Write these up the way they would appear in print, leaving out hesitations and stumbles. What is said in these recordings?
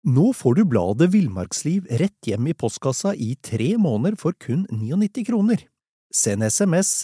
Nå får du bladet Villmarksliv rett hjem I postkassa I 3 måneder for kun 99 kroner. Send SMS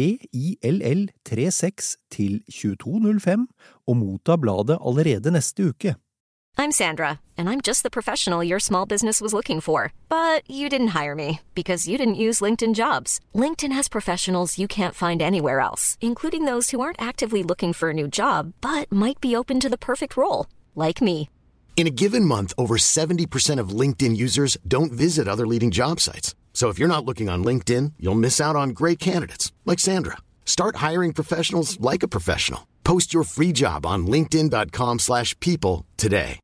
VILL36 til 2205 og motta bladet allerede neste uke. I'm Sandra, and I'm just the professional your small business was looking for. But you didn't hire me because you didn't use LinkedIn Jobs. LinkedIn has professionals you can't find anywhere else, including those who aren't actively looking for a new job, but might be open to the perfect role, like me. In a given month, over 70% of LinkedIn users don't visit other leading job sites. So if you're not looking on LinkedIn, you'll miss out on great candidates like Sandra. Start hiring professionals like a professional. Post your free job on linkedin.com/people today.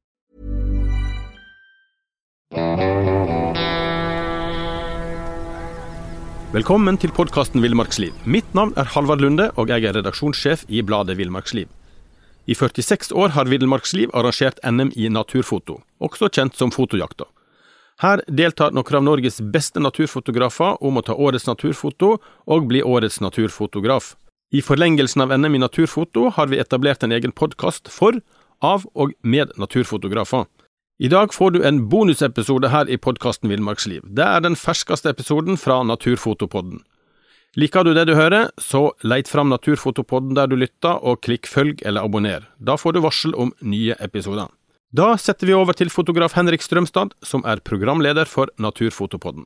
Velkommen til podcasten Villmarksliv. Mitt navn Halvard Lunde, og jeg redaksjonssjef I bladet Villmarksliv. I 46 år har Villmarksliv arrangert NM I naturfoto, også kjent som fotojakta. Her deltar noen av Norges beste naturfotografer om å ta årets naturfoto og bli årets naturfotograf. I forlengelsen av NM I naturfoto har vi etablert en egen podcast for, av og med naturfotografer. I dag får du en bonusepisode her I podcasten Villmarksliv. Det den ferskeste episoden fra Naturfotopodden. Liker du det du hører, så leit fram Naturfotopodden der du lytter, og klikk følg eller abonner. Da får du varsel om nye episoder. Da setter vi over til fotograf Henrik Strømstad, som programleder for Naturfotopodden.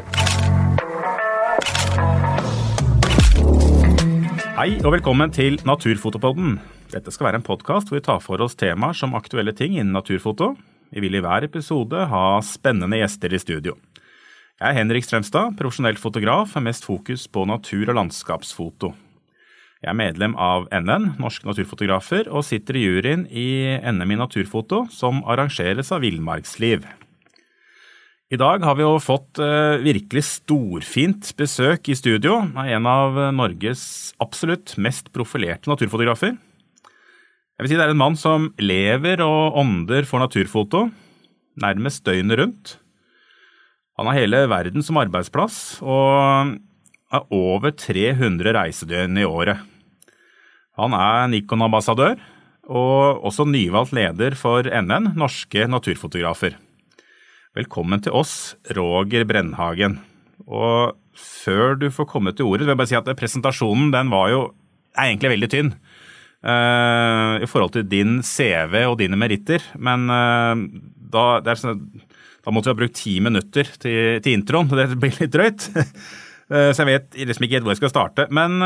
Hei og velkommen til Naturfotopodden. Dette skal være en podcast hvor vi tar for oss temaer som aktuelle ting innen naturfoto. Vi vil I hver episode ha spennende gjester I studio. Jeg Henrik Strømstad, profesjonell fotograf med mest fokus på natur- og landskapsfoto. Jeg medlem av NN, Norske Naturfotografer, og sitter I juryen I NM I naturfoto, som arrangeres av Villmarksliv. I dag har vi jo fått virkelig storfint besøk I studio av en av Norges absolutt mest profilerte naturfotografer. Jeg vil si det en mann som lever og ånder for naturfoto, nærmest døgnet rundt. Han har hele verden som arbeidsplass, og har over 300 reisedøgn I året. Han Nikon-ambassadør, og også nyvalgt leder for NN, Norske Naturfotografer. Velkommen til oss, Roger Brennhagen. Og før du får komme til ordet, vil jeg bare si at presentasjonen den var jo egentlig veldig tynn. I forhold til din CV og dine meritter, men da måtte vi ha brukt 10 minutter til introen, så det blir litt drøyt. Så jeg vet liksom ikke helt hvor jeg skal starte, men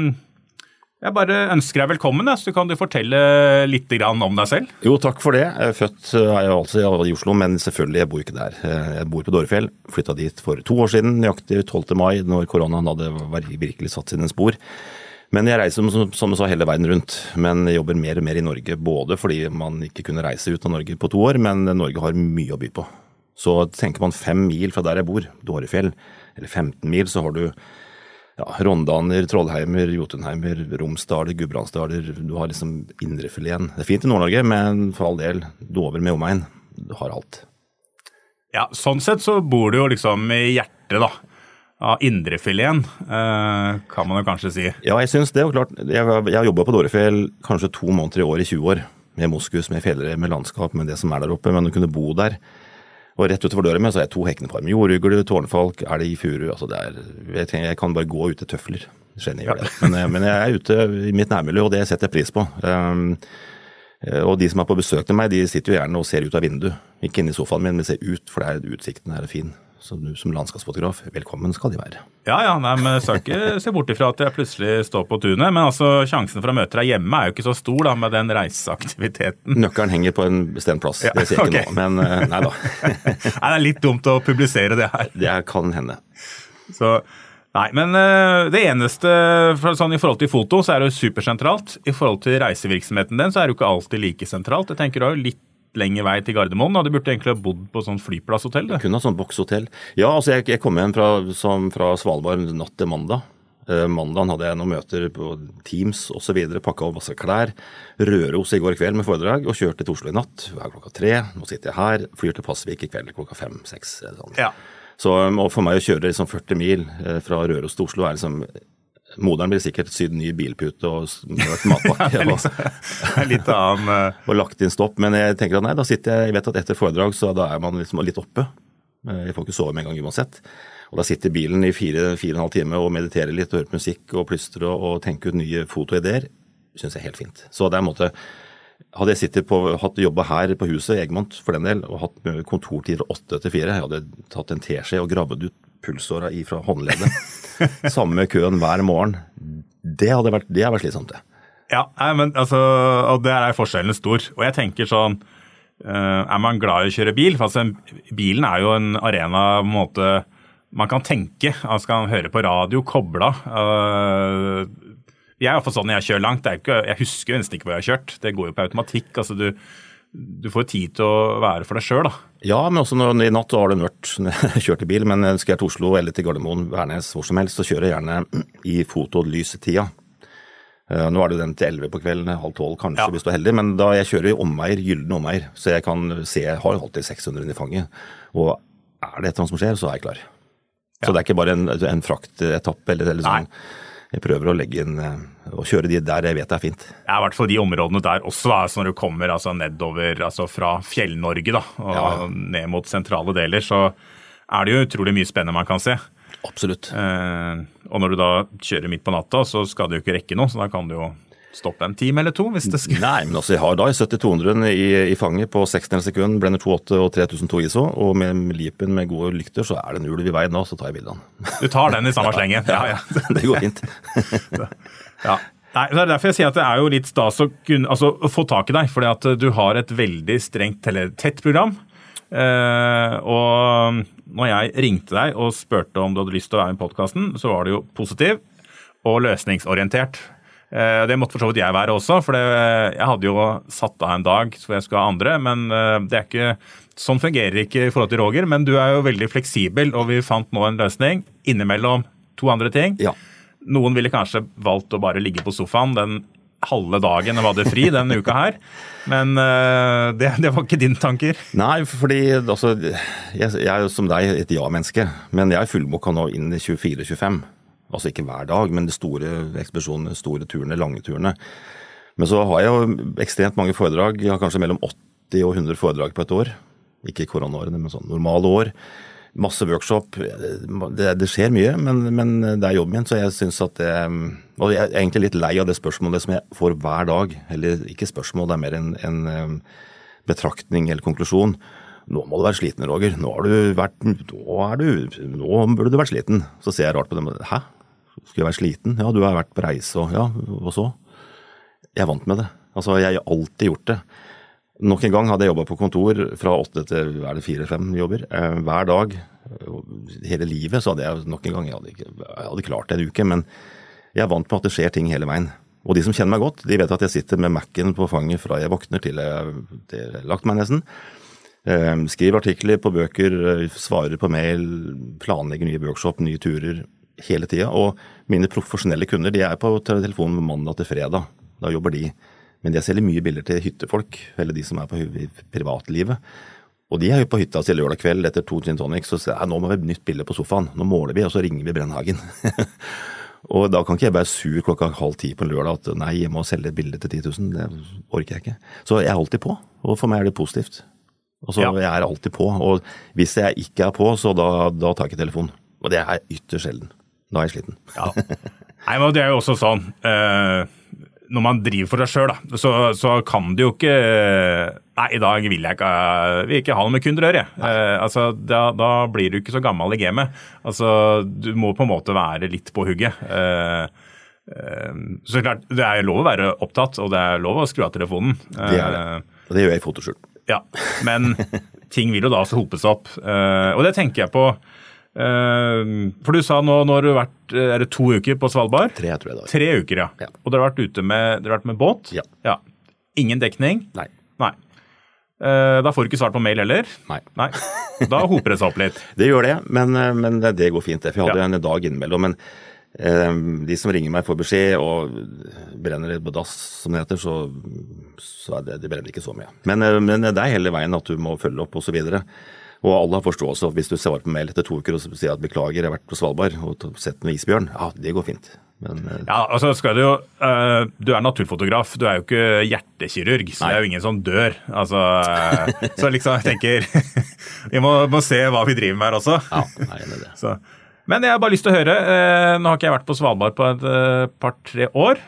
jeg bare ønsker deg velkommen, så kan du fortelle litt grann om deg selv. Jo, takk for det. Jeg født jeg altså I Oslo, men selvfølgelig jeg bor ikke der. Jeg bor på Dårefjell, flyttet dit for 2 år siden, nøyaktig 12. mai, når koronaen hadde virkelig satt sine spor. Men jeg reiser som du sa hele verden rundt, men jeg jobber mer og mer I Norge, både fordi man ikke kunne reise ut av Norge på 2 år, men Norge har mye å by på. Så tenker man 5 mil fra der jeg bor, Dårefjell, eller 15 mil, så har du Rondaner, Trollheimer, Jotunheimer, Romsdaler, Gudbrandsdaler, du har liksom indrefileten. Det fint I Nord-Norge, men for all del, Dover med omegn, du har alt. Ja, sånn sett så bor du jo liksom I hjertet da, av indrefileten, kan man jo kanskje si. Ja, jeg synes det, og klart, jeg har jobbet på Dårefjell kanskje 2 måneder I år I 20 år, med moskus, med fjellere, med landskap, med det som der oppe, men du kunne bo der. Og rett utenfor døra med så 2 hekkende farmer, jordugle, tårnfalk, elg, furu, altså jeg kan bare gå ut til tøfler, skjønner jeg gjør det. Men jeg ute I mitt nærmiljø, og det setter jeg pris på. Og de som på besøk til meg, de sitter jo gjerne og ser ut av vinduet, ikke inne I sofaen min, men ser ut, for utsikten fin. Så du som landskapsfotograf, velkommen skal de være. Ja, nei, men jeg skal ikke se bort ifra at jeg plutselig står på tunet, men altså sjansen for å møte deg hjemme jo ikke så stor da, med den reiseaktiviteten. Nøkkelen henger på en bestemt plass, det ser jeg ikke nå, men nei da. Nei, det litt dumt å publisere det her. Det kan hende. Så, nei, men det eneste, sånn I forhold til foto, så det jo supersentralt. I forhold til reisevirksomheten den, så det jo ikke alltid like sentralt. Jeg tenker da jo litt lenge vei til Gardermoen, da. Du burde egentlig ha bodd på sånn flyplasshotell, det. Jeg kunne ha sånn bokshotell. Ja, altså jeg kom hjem fra Svalbard natt til mandag. Mandagen hadde jeg noen møter på Teams og så videre, pakket opp masse klær, Røros I går kveld med foredrag, og kjørte til Oslo I natt, hver klokka 3. Nå sitter jeg her, flyr til Passvik I kveld klokka 5-6. Sånn. Ja. Så og for meg å kjøre liksom 40 mil fra Røros til Oslo liksom moderen blir sikkert sydd ny bilpute og matpakke litt annen... og lagt inn stopp, men jeg tenker at nei, da sitter jeg vet at etter foredrag, så da man liksom litt oppe. Jeg får ikke sove med en gang uansett. Og da sitter bilen i 4,5 timer og mediterer litt, og hører musikk og plystrer og tenker ut nye fotoideer, synes jeg er helt fint. Så det er en måte, hadde jeg hatt jobbet her på huset i Egmont for den del, og hatt kontortider 8 til 4, jeg hadde tatt en teskje og gravet ut pulsåra fra håndleddet, samme køen hver morgen. Det har vært slitsomt det. Ja, men altså, og der forskjellen stor. Og jeg tenker sånn, man glad i å kjøre bil? For altså, bilen jo en arena på en måte man kan tenke, man kan høre på radio, kobla. Jeg i hvert fall sånn når jeg kjører langt, jeg husker jo nesten ikke hvor jeg har kjørt. Det går jo på automatikk, altså du får tid til å være for deg selv da. Ja, men også i natt har det mørkt når jeg kjørte bil, men skal jeg til Oslo eller til Gardermoen, Værnes, hvor som helst, så kjører jeg gjerne i fotolys-tida. Nå det den til 11 på kvelden, 11:30 kanskje, hvis du heldig, men da jeg kjører i omveier, gyldne omveier, så jeg kan se, jeg har alltid 600 i fanget, og det et eller annet som skjer, så jeg klar. Så det ikke bare en fraktetapp eller sånn. Jeg prøver å legge inn og kjøre de der jeg vet det fint. Ja, i hvert fall de områdene der også, altså når du kommer nedover fra Fjell-Norge da, og ned mot sentrale deler, så det jo utrolig mye spennende man kan se. Absolutt. Og når du da kjører midt på natta, så skal du jo ikke rekke noe, så da kan du jo stoppe en time eller to hvis det skal. Nei, men altså jeg har da 70-200 i fanget på 16 sekunder, blender 2.8 og 3002 ISO, og med lipen med gode lykter så det en ulv i veien da, så tar jeg bildene. Du tar den i samme slengen? Ja. Det går fint. Ja. Nei, det derfor jeg sier at det jo litt stas å få tak i deg, fordi at du har et veldig strengt eller tett program, og når jeg ringte deg og spurte om du hadde lyst til å være med i podcasten, så var du jo positiv og løsningsorientert. Det måtte for så vidt jeg være også, for jeg hadde jo satt av en dag så jeg skulle ha andre, men det ikke, sånn fungerer ikke i forhold til Roger, men du jo veldig fleksibel, og vi fant nå en løsning innimellom 2 andre ting. Ja. Noen ville kanskje valgt å bare ligge på sofaen den halve dagen og var det fri denne uka her, men det var ikke dine tanker. Nei, fordi altså, jeg som deg et ja-menneske, men jeg fullboka nå inn i 24-25. Altså ikke hver dag, men de store ekspedisjonene, store turene, lange turene. Men så har jeg jo ekstremt mange foredrag. Jeg har kanskje mellom 80 og 100 foredrag på et år. Ikke i koronaårene, men sånn normale år. Masse workshop. Det skjer mye, men det jobben min, så jeg synes at og jeg egentlig litt lei av det spørsmålet som jeg får hver dag. Eller ikke spørsmål, det mer en betraktning eller konklusjon. Nå må du være sliten, Roger. Nå burde du vært sliten. Så ser jeg rart på dem. Hæ? Skal jeg være sliten? Ja, du har vært på reise, og så? Jeg vant med det. Altså, jeg har alltid gjort det. Nok en gang hadde jeg jobbet på kontor fra 8 til 4-5 jobber. Hver dag, hele livet, så hadde jeg nok en gang, jeg hadde klart det en uke, men jeg vant med at det skjer ting hele veien. Og de som kjenner meg godt, de vet at jeg sitter med Mac'en på fanget fra jeg våkner til jeg lagt meg nesten. Skriver artikler på bøker, svarer på mail, planlegger nye workshop, nye turer hele tiden. Og mine profesjonelle kunder, de på telefonen mandag til fredag. Da jobber de. Men jeg selger mye bilder til hyttefolk, eller de som på privatlivet. Og de jo på hytta til lørdag kveld etter 2 gin tonic, så sier jeg, nå må vi ha et nytt bilde på sofaen. Nå måler vi, og så ringer vi Brennhagen. Og da kan ikke jeg bare sur 9:30 på en lørdag at nei, jeg må selge et bilde til 10 000. Det orker jeg ikke. Så jeg alltid på, og for meg det positivt. Og så jeg alltid på, og hvis jeg ikke på, så da tar jeg ikke telefonen. Og det ytterst sjelden. Da jeg sliten. Ja. Nei, men det jo også sånn, når man driver for seg selv, da, så kan det jo ikke, nei, i dag vil jeg ikke ha noe med kunder å gjøre. Altså, da blir du ikke så gammel i gamet. Altså, du må på en måte være litt på hugget. Så klart, det lov å være opptatt, og det lov å skru av telefonen. Det det. Og det gjør jeg i fotoskjul. Ja, men ting vil jo da også hopes opp. Og det tenker jeg på. For du sa nå har du vært, det 2 uker på Svalbard? 3, tror jeg da. 3 uker, ja. Og dere har vært ute med båt? Ja. Ingen dekning? Nei. Da får du ikke svart på mail heller? Nei. Da hoper det seg opp litt. Det gjør det, men det går fint. For jeg hadde en dag innimellom, men de som ringer meg får beskjed og brenner litt på dass, som det heter, så det brenner ikke så mye. Men det hele veien at du må følge opp og så videre. Og alle har forståelse at hvis du svarer på mail etter 2 uker og sier at beklager, jeg har vært på Svalbard og sett med isbjørn, ja, det går fint. Men, ja, altså skal du naturfotograf, du jo ikke hjertekirurg, så det jo ingen som dør. Altså, så liksom jeg tenker, vi må se hva vi driver med her også. Ja, nei, det det. Så. Men jeg har bare lyst til å høre, nå har ikke jeg vært på Svalbard på et par-tre år,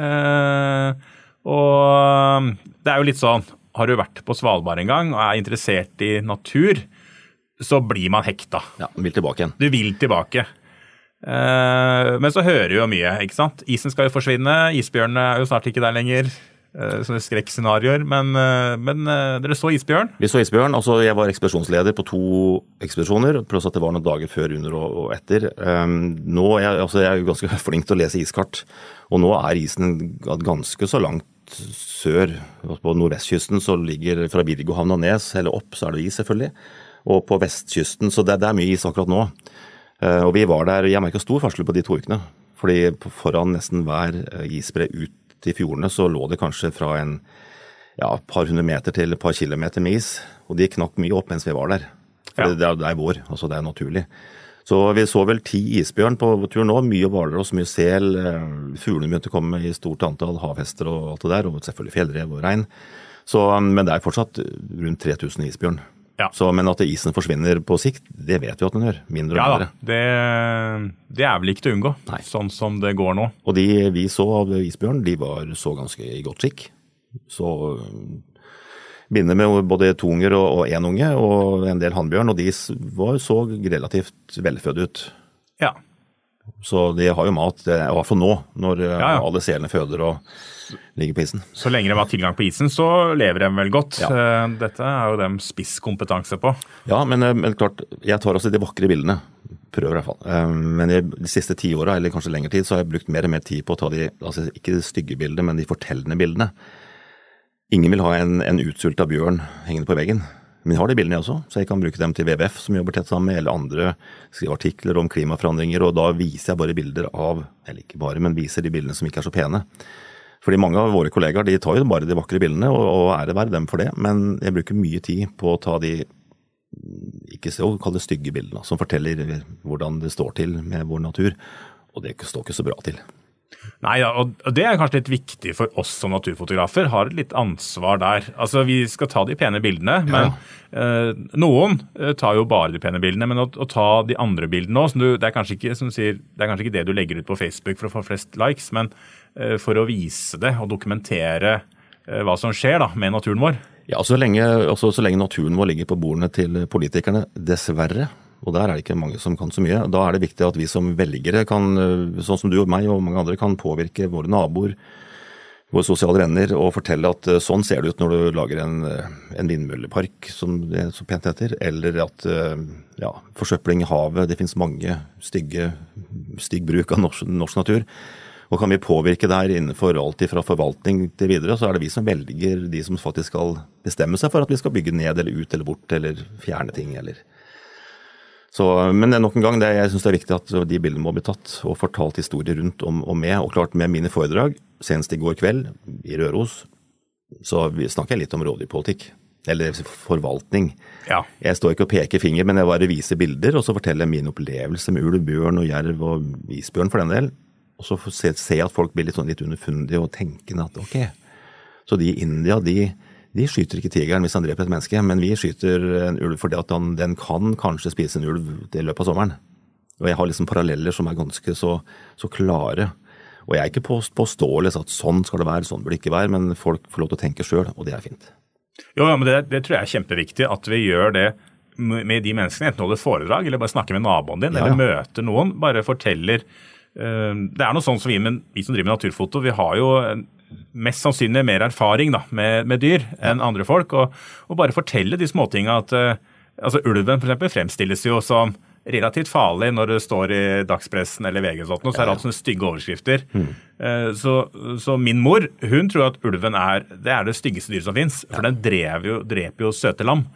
og det jo litt sånn, har du vært på Svalbard en gang og interessert i natur, så blir man hekta. Ja, vil tilbake igjen. Du vil tilbake. Men så hører du jo mye, ikke sant? Isen skal jo forsvinne, isbjørnene jo snart ikke der lenger, sånne skrekkscenarioer, men dere så isbjørn? Vi så isbjørn, altså jeg var ekspedisjonsleder på 2 ekspedisjoner, pluss at det var noen dager før, under og etter. Nå jeg jo ganske flink til å lese iskart, og nå isen ganske så langt sør, på nordvestkysten så ligger fra Virgohavn og Nes, eller opp så det is selvfølgelig, og på vestkysten, så det mye is akkurat nå. Og vi var der, jeg merket stor forskjell på de 2 ukene, fordi foran nesten hver isbre ut i fjordene så lå det kanskje fra par hundre meter til et par kilometer med is, og de knakk mye opp mens vi var der. For det vår, altså det naturlig. Så vi så vel 10 isbjørn på tur nå, mye hvaler og mye sel, fuglene begynte å komme i stort antall, havhester og alt det der, og selvfølgelig fjellrev og regn. Men det fortsatt rundt 3000 isbjørn. Ja. Men at isen forsvinner på sikt, det vet vi at den gjør, mindre og mindre. Ja, det vel ikke til å unngå, sånn som det går nå. Og de vi så av isbjørn, de var så ganske i godt skikk. Så begynner med både 2 unger og 1 unge, og en del hannbjørn, og de så relativt velfødde ut. Ja. Så de har jo mat, i hvert fall nå, når alle selene føder og ligger på isen. Så lenge de har tilgang på isen, så lever de vel godt. Ja. Dette jo dem spisskompetanse på. Ja, men klart, jeg tar også de vakre bildene. Prøver i hvert fall. Men de siste 10 årene, eller kanskje lengre tid, så har jeg brukt mer og mer tid på å ta altså ikke de stygge bildene, men de fortellende bildene. Ingen vil ha en utsultet bjørn hengende på veggen. Men jeg har de bildene også, så jeg kan bruke dem til WWF som jobber tett sammen med, eller andre skriver artikler om klimaforandringer, og da viser jeg bare bilder av, eller ikke bare, men viser de bildene som ikke så pene. Fordi mange av våre kollegaer, de tar jo bare de vakre bildene, og det verdt dem for det, men jeg bruker mye tid på å ta de, ikke så kall det stygge bildene, som forteller hvordan det står til med vår natur, og det står ikke så bra til. Nei, og det kanskje litt viktig for oss som naturfotografer, har et litt ansvar der. Altså, vi skal ta de pene bildene, men noen tar jo bare de pene bildene, men å ta de andre bildene også, det kanskje ikke, som du sier, det kanskje ikke det du legger ut på Facebook for å få flest likes, men for å vise det og dokumentere hva som skjer da, med naturen vår. Ja, så lenge naturen vår ligger på bordene til politikerne, dessverre, og der det ikke mange som kan så mye, da det viktig at vi som velgere kan, sånn som du og meg og mange andre, kan påvirke våre naboer, våre sosiale venner, og fortelle at sånn ser det ut når du lager en vindmøllepark, som det så pent heter, eller at forsøpling i havet, det finnes mange stygg bruk av norsk natur, og kan vi påvirke der innenfor alt fra forvaltning til videre, så det vi som velger de som faktisk skal bestemme seg for at vi skal bygge ned eller ut eller bort, eller fjerne ting, eller... men nok en gang, jeg synes det viktig at de bildene må bli tatt og fortalt historier rundt om og med, og klart med mine foredrag, senest i går kveld i Røros, så snakker jeg litt om rådyrpolitikk, eller forvaltning. Ja. Jeg står ikke og peker finger, men jeg bare viser bilder, og så forteller jeg min opplevelse med ulv, bjørn og jerv og isbjørn for den del, og så ser jeg at folk blir litt underfundige og tenkende at ok, så de i India, de skyter ikke tigeren hvis han dreper et menneske, men vi skyter en ulv fordi at den kan kanskje spise en ulv i løpet av sommeren. Og jeg har liksom paralleller som ganske så klare. Og jeg ikke påståelig at sånn skal det være, sånn bør det ikke være, men folk får lov til å tenke selv, og det fint. Jo, men det tror jeg kjempeviktig at vi gjør det med de menneskene, enten holder foredrag, eller bare snakker med naboen din, eller møter noen, bare forteller. Det noe sånn som vi som driver med naturfoto, vi har jo mest sannsynlig mer erfaring da, med dyr enn andre folk, og bare fortelle de småtingene at altså ulven for eksempel fremstilles jo som relativt farlig når det står i dagspressen eller VG og sånt, så det alltid sånne stygge overskrifter. Så min mor, hun tror at ulven det styggeste dyr som finnes, for den dreper jo søte lam.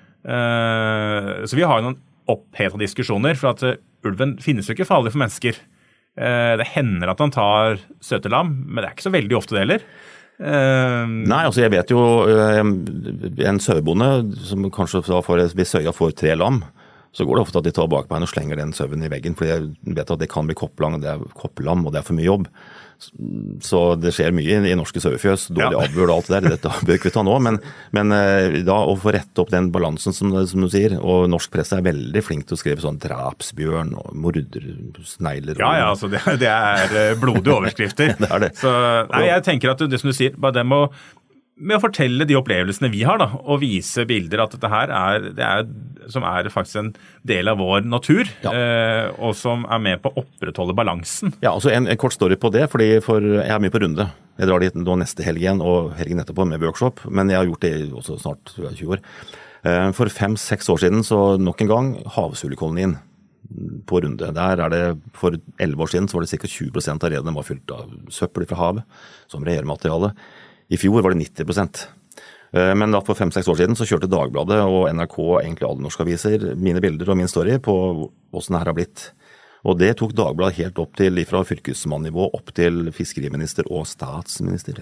Så vi har jo noen opphetede diskusjoner, for at ulven finnes jo ikke farlig for mennesker. Det hender at han tar søte lam, men det ikke så veldig ofte det heller. Nei, altså jeg vet jo en sauebonde som kanskje hvis søya får 3 lam, så går det ofte at de tar bakbein og slenger den sauen i veggen, fordi jeg vet at det kan bli kopplam, og det for mye jobb. Så det skjer mye i norske sauefjøs, dårlig avbør og alt det der, dette bør ikke vi ta nå, men da å få rette opp den balansen som du sier, og norsk presse veldig flink til å skrive sånn drapsbjørn og mordersnegler. Ja, altså det blodige overskrifter. Det det. Så nei, jeg tenker at det som du sier, bare det med å fortelle de opplevelsene vi har da, og vise bilder at dette her som faktisk en del av vår natur, og som med på å opprettholde balansen. Ja, altså en kort story på det, fordi jeg mye på runde. Jeg drar dit nå neste helg igjen, og helgen etterpå med workshop, men jeg har gjort det også snart 20 år. For 5-6 år siden, så nok en gang, havsulekolonien på runde. Der det, for 11 år siden, så var det ca. 20% av redene var fylt av søppel fra havet, som regjemateriale. I fjor var det 90%. Men da for 5-6 år siden så kjørte Dagbladet og NRK, egentlig alle norske aviser, mine bilder og min story på hvordan det her har blitt. Og det tok Dagbladet helt opp til, fra fylkesmannivå opp til fiskeriminister og statsminister.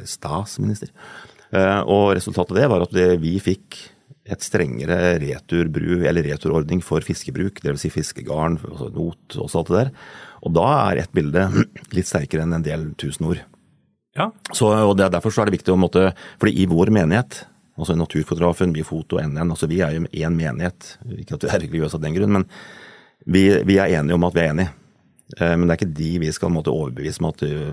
Og resultatet av det var at vi fikk et strengere returordning for fiskebruk, det vil si fiskegarn, not og alt det der. Og da et bilde litt sterkere enn en del tusen ord. Ja. Og derfor så det viktig fordi i vår menighet, altså Naturfotografen, Biofoto, NN, altså vi jo en menighet, ikke at vi religiøse av den grunn, men vi enige om at vi enige. Men det ikke de vi skal overbevise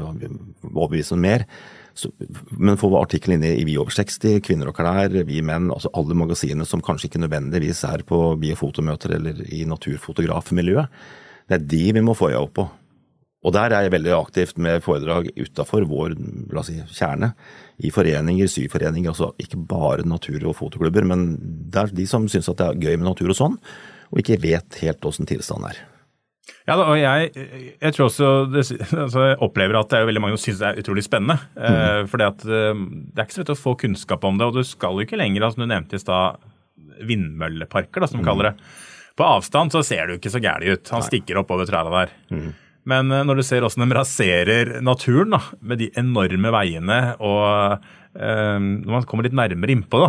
om mer. Men få artikkelen inne i Vi over 60, Kvinner og klær, Vi menn, altså alle magasinene som kanskje ikke nødvendigvis på biofotomøter eller i naturfotografmiljøet, det de vi må få opp på. Og der jeg veldig aktivt med foredrag utenfor vår, la oss si, kjerne, i foreninger, syforeninger, altså ikke bare natur- og fotoklubber, men det de som synes at det gøy med natur og sånn, og ikke vet helt hvordan tilstanden Ja, og jeg tror også, jeg opplever at det veldig mange som synes det utrolig spennende, fordi at det ikke så lett å få kunnskap om det, og du skal jo ikke lenger, som du nevnte i sted, vindmølleparker, som vi kaller det. På avstand så ser du ikke så gærlig ut, han stikker opp over trærne der. Men når du ser hvordan de raserer naturen da, med de enorme veiene, og når man kommer litt nærmere innpå da,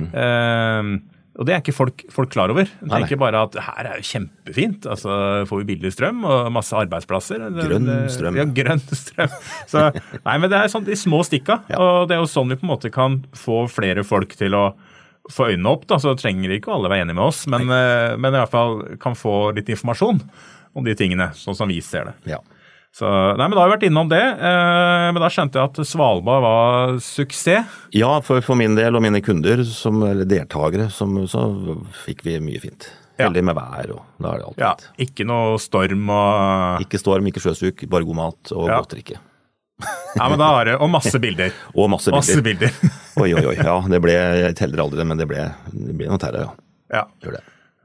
og det ikke folk klar over. De tenker bare at her jo kjempefint, altså får vi billig strøm og masse arbeidsplasser. Grønn strøm. Ja, grønn strøm. Så, nei, men det sånn de små stikka, og det jo sånn vi på en måte kan få flere folk til å få øynene opp, da, så trenger ikke alle være enige med oss, men i hvert fall kan få litt informasjon om de tingene, sånn som vi ser det. Ja. Så, nei, men da har vi vært innom det, men da skjønte jeg at Svalbard var suksess. Ja, for min del og mine kunder, eller deltagere, så fikk vi mye fint. Heldig med vær, og da det alt fint. Ja, ikke noe storm og... Ikke storm, ikke sjøsuk, bare god mat og godt drikke. Ja, men da har det, og masse bilder. Og masse bilder. Oi, ja, jeg teller aldri det, men det ble noe terre, ja. Gjør det.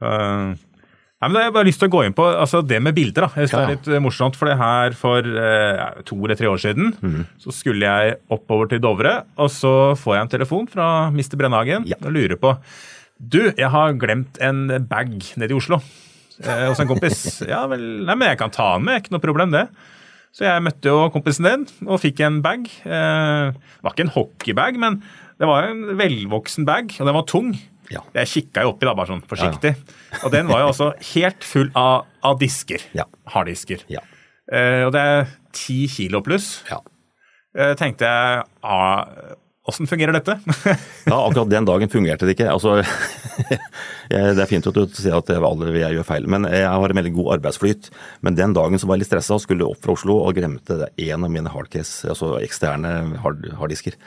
Nei, men da har jeg bare lyst til å gå inn på altså det med bilder da. Jeg synes det litt morsomt, for det her for 2 eller 3 år siden så skulle jeg oppover til Dovre, og så får jeg en telefon fra Mr. Brennhagen og lurer på du, jeg har glemt en bag nede i Oslo hos en kompis. Ja vel, nei, men jeg kan ta den med, ikke noe problem det. Så jeg møtte jo kompisen din og fikk en bag. Det var ikke en hockeybag, men det var en velvoksen bag, og den var tung. Ja. Jeg kikket jo oppi da, bare sånn forsiktig. Og den var jo også helt full av disker. Ja. Harddisker. Ja. Og det 10 kilo pluss. Ja. Tenkte jeg, hvordan fungerer dette? Ja, akkurat den dagen fungerte det ikke. Altså, det fint at du sier at alle jeg gjør feil, men jeg har en veldig god arbeidsflyt. Men den dagen så var jeg litt stresset, skulle opp fra Oslo og glemte en av mine hardcase, altså eksterne harddisker.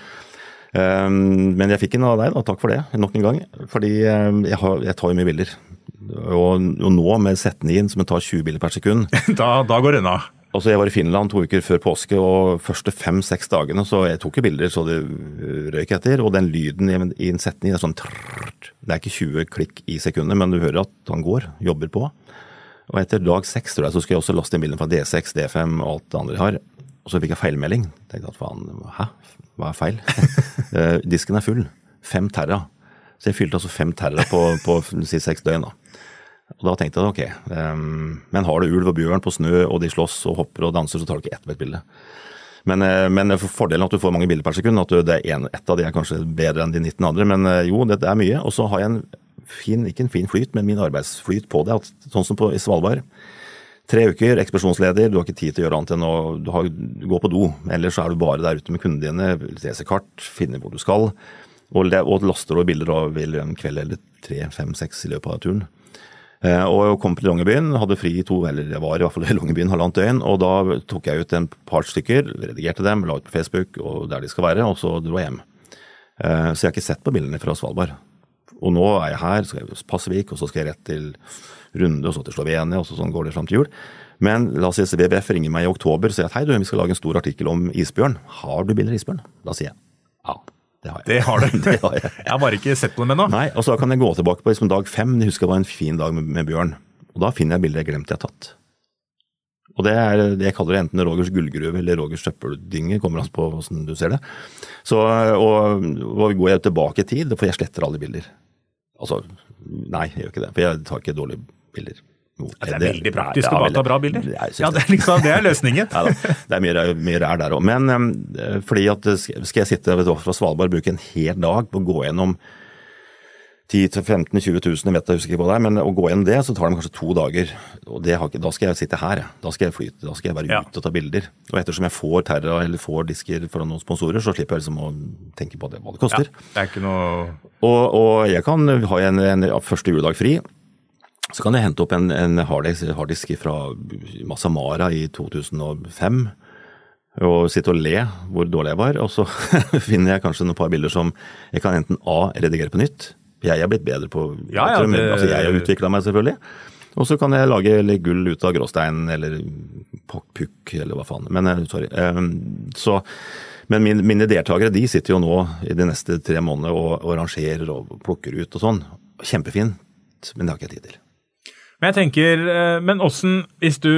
Men jeg fikk en av deg da, takk for det, nok en gang, fordi jeg tar jo mye bilder, og nå med setningen som jeg tar 20 bilder per sekund, da går det unna. Altså jeg var i Finland 2 uker før påske, og første 5-6 dagene så jeg tok jo bilder så det røyk etter, og den lyden i en setning sånn trrrt, det ikke 20 klikk i sekundet, men du hører at han jobber på, og etter dag 6 tror jeg så skulle jeg også laste inn bilden fra D6, D5 og alt det andre jeg har, og så fikk jeg feilmelding, tenkte at faen, hva feil? Disken full, 5 terra. Så jeg fylte altså 5 terra på 6 døgn da. Og da tenkte jeg, ok, men har du ulv og bjørn på snø, og de slåss og hopper og danser, så tar du ikke ett bilde. Men fordelen at du får mange bilder per sekund, at ett av de kanskje bedre enn de 19 andre, men jo, det mye. Og så har jeg ikke en fin flyt, men min arbeidsflyt på det, sånn som i Svalbard. 3 uker, ekspedisjonsleder, du har ikke tid til å gjøre annet enn å gå på do. Ellers så du bare der ute med kundene dine, lese kart, finne hvor du skal, og laster og bilder av en kveld eller 3, 5, 6 i løpet av turen. Og jeg kom til Longyearbyen, hadde fri jeg var i hvert fall i Longyearbyen 1,5 døgn, og da tok jeg ut en par stykker, redigerte dem, la ut på Facebook, og der de skal være, og så dro jeg hjem. Så jeg har ikke sett på bildene fra Svalbard. Og nå jeg her, så skal jeg Pasvik, og så skal jeg rett til Runde, og så til Slovenia, og så sånn går det frem til jul. Men la oss si WWF ringer meg i oktober, og sier at hei du, vi skal lage en stor artikkel om isbjørn. Har du bilder av isbjørn? Da sier jeg, ja. Det har jeg. Det har du. Det har jeg. Jeg har bare ikke sett på dem ennå. Nei, og så kan jeg gå tilbake på dag 5. Jeg husker det var en fin dag med bjørn. Og da finner jeg bilder jeg glemte jeg har tatt. Og det jeg kaller det enten Rogers gullgruve eller Rogers søppeldynge, kommer an på hvordan du ser det. Så, og går jeg tilbake i tid, for jeg sletter alle bilder. Altså, nei, jeg gjør ikke det, for jeg tar ikke dårlige bilder. Det veldig praktisk å bare ta bra bilder. Ja, det løsningen. Ja, det mye rær der også. Men fordi at skal jeg sitte fra Svalbard og bruke en hel dag på å gå gjennom 10 000 til 15 000, 20 000, jeg husker ikke på det, men å gå gjennom det, så tar det kanskje 2 dager. Og da skal jeg sitte her, da skal jeg flyte, da skal jeg være ute og ta bilder. Og ettersom jeg får Terra eller får disker fra noen sponsorer, så slipper jeg liksom å tenke på hva det koster. Ja, det ikke noe... Og jeg kan ha en første juledag fri, så kan jeg hente opp en harddisk fra Massamara i 2005, og sitte og le hvor dårlig jeg var, og så finner jeg kanskje noen par bilder som jeg kan enten redigere på nytt. Jeg har blitt bedre på, jeg har utviklet meg selvfølgelig, og så kan jeg lage gull ut av gråstein, eller pukk, eller hva faen. Men mine deltakere, de sitter jo nå i de neste 3 månedene og rangerer og plukker ut og sånn. Kjempefint, men det har ikke jeg tid til. Men jeg tenker, men hvordan, hvis du,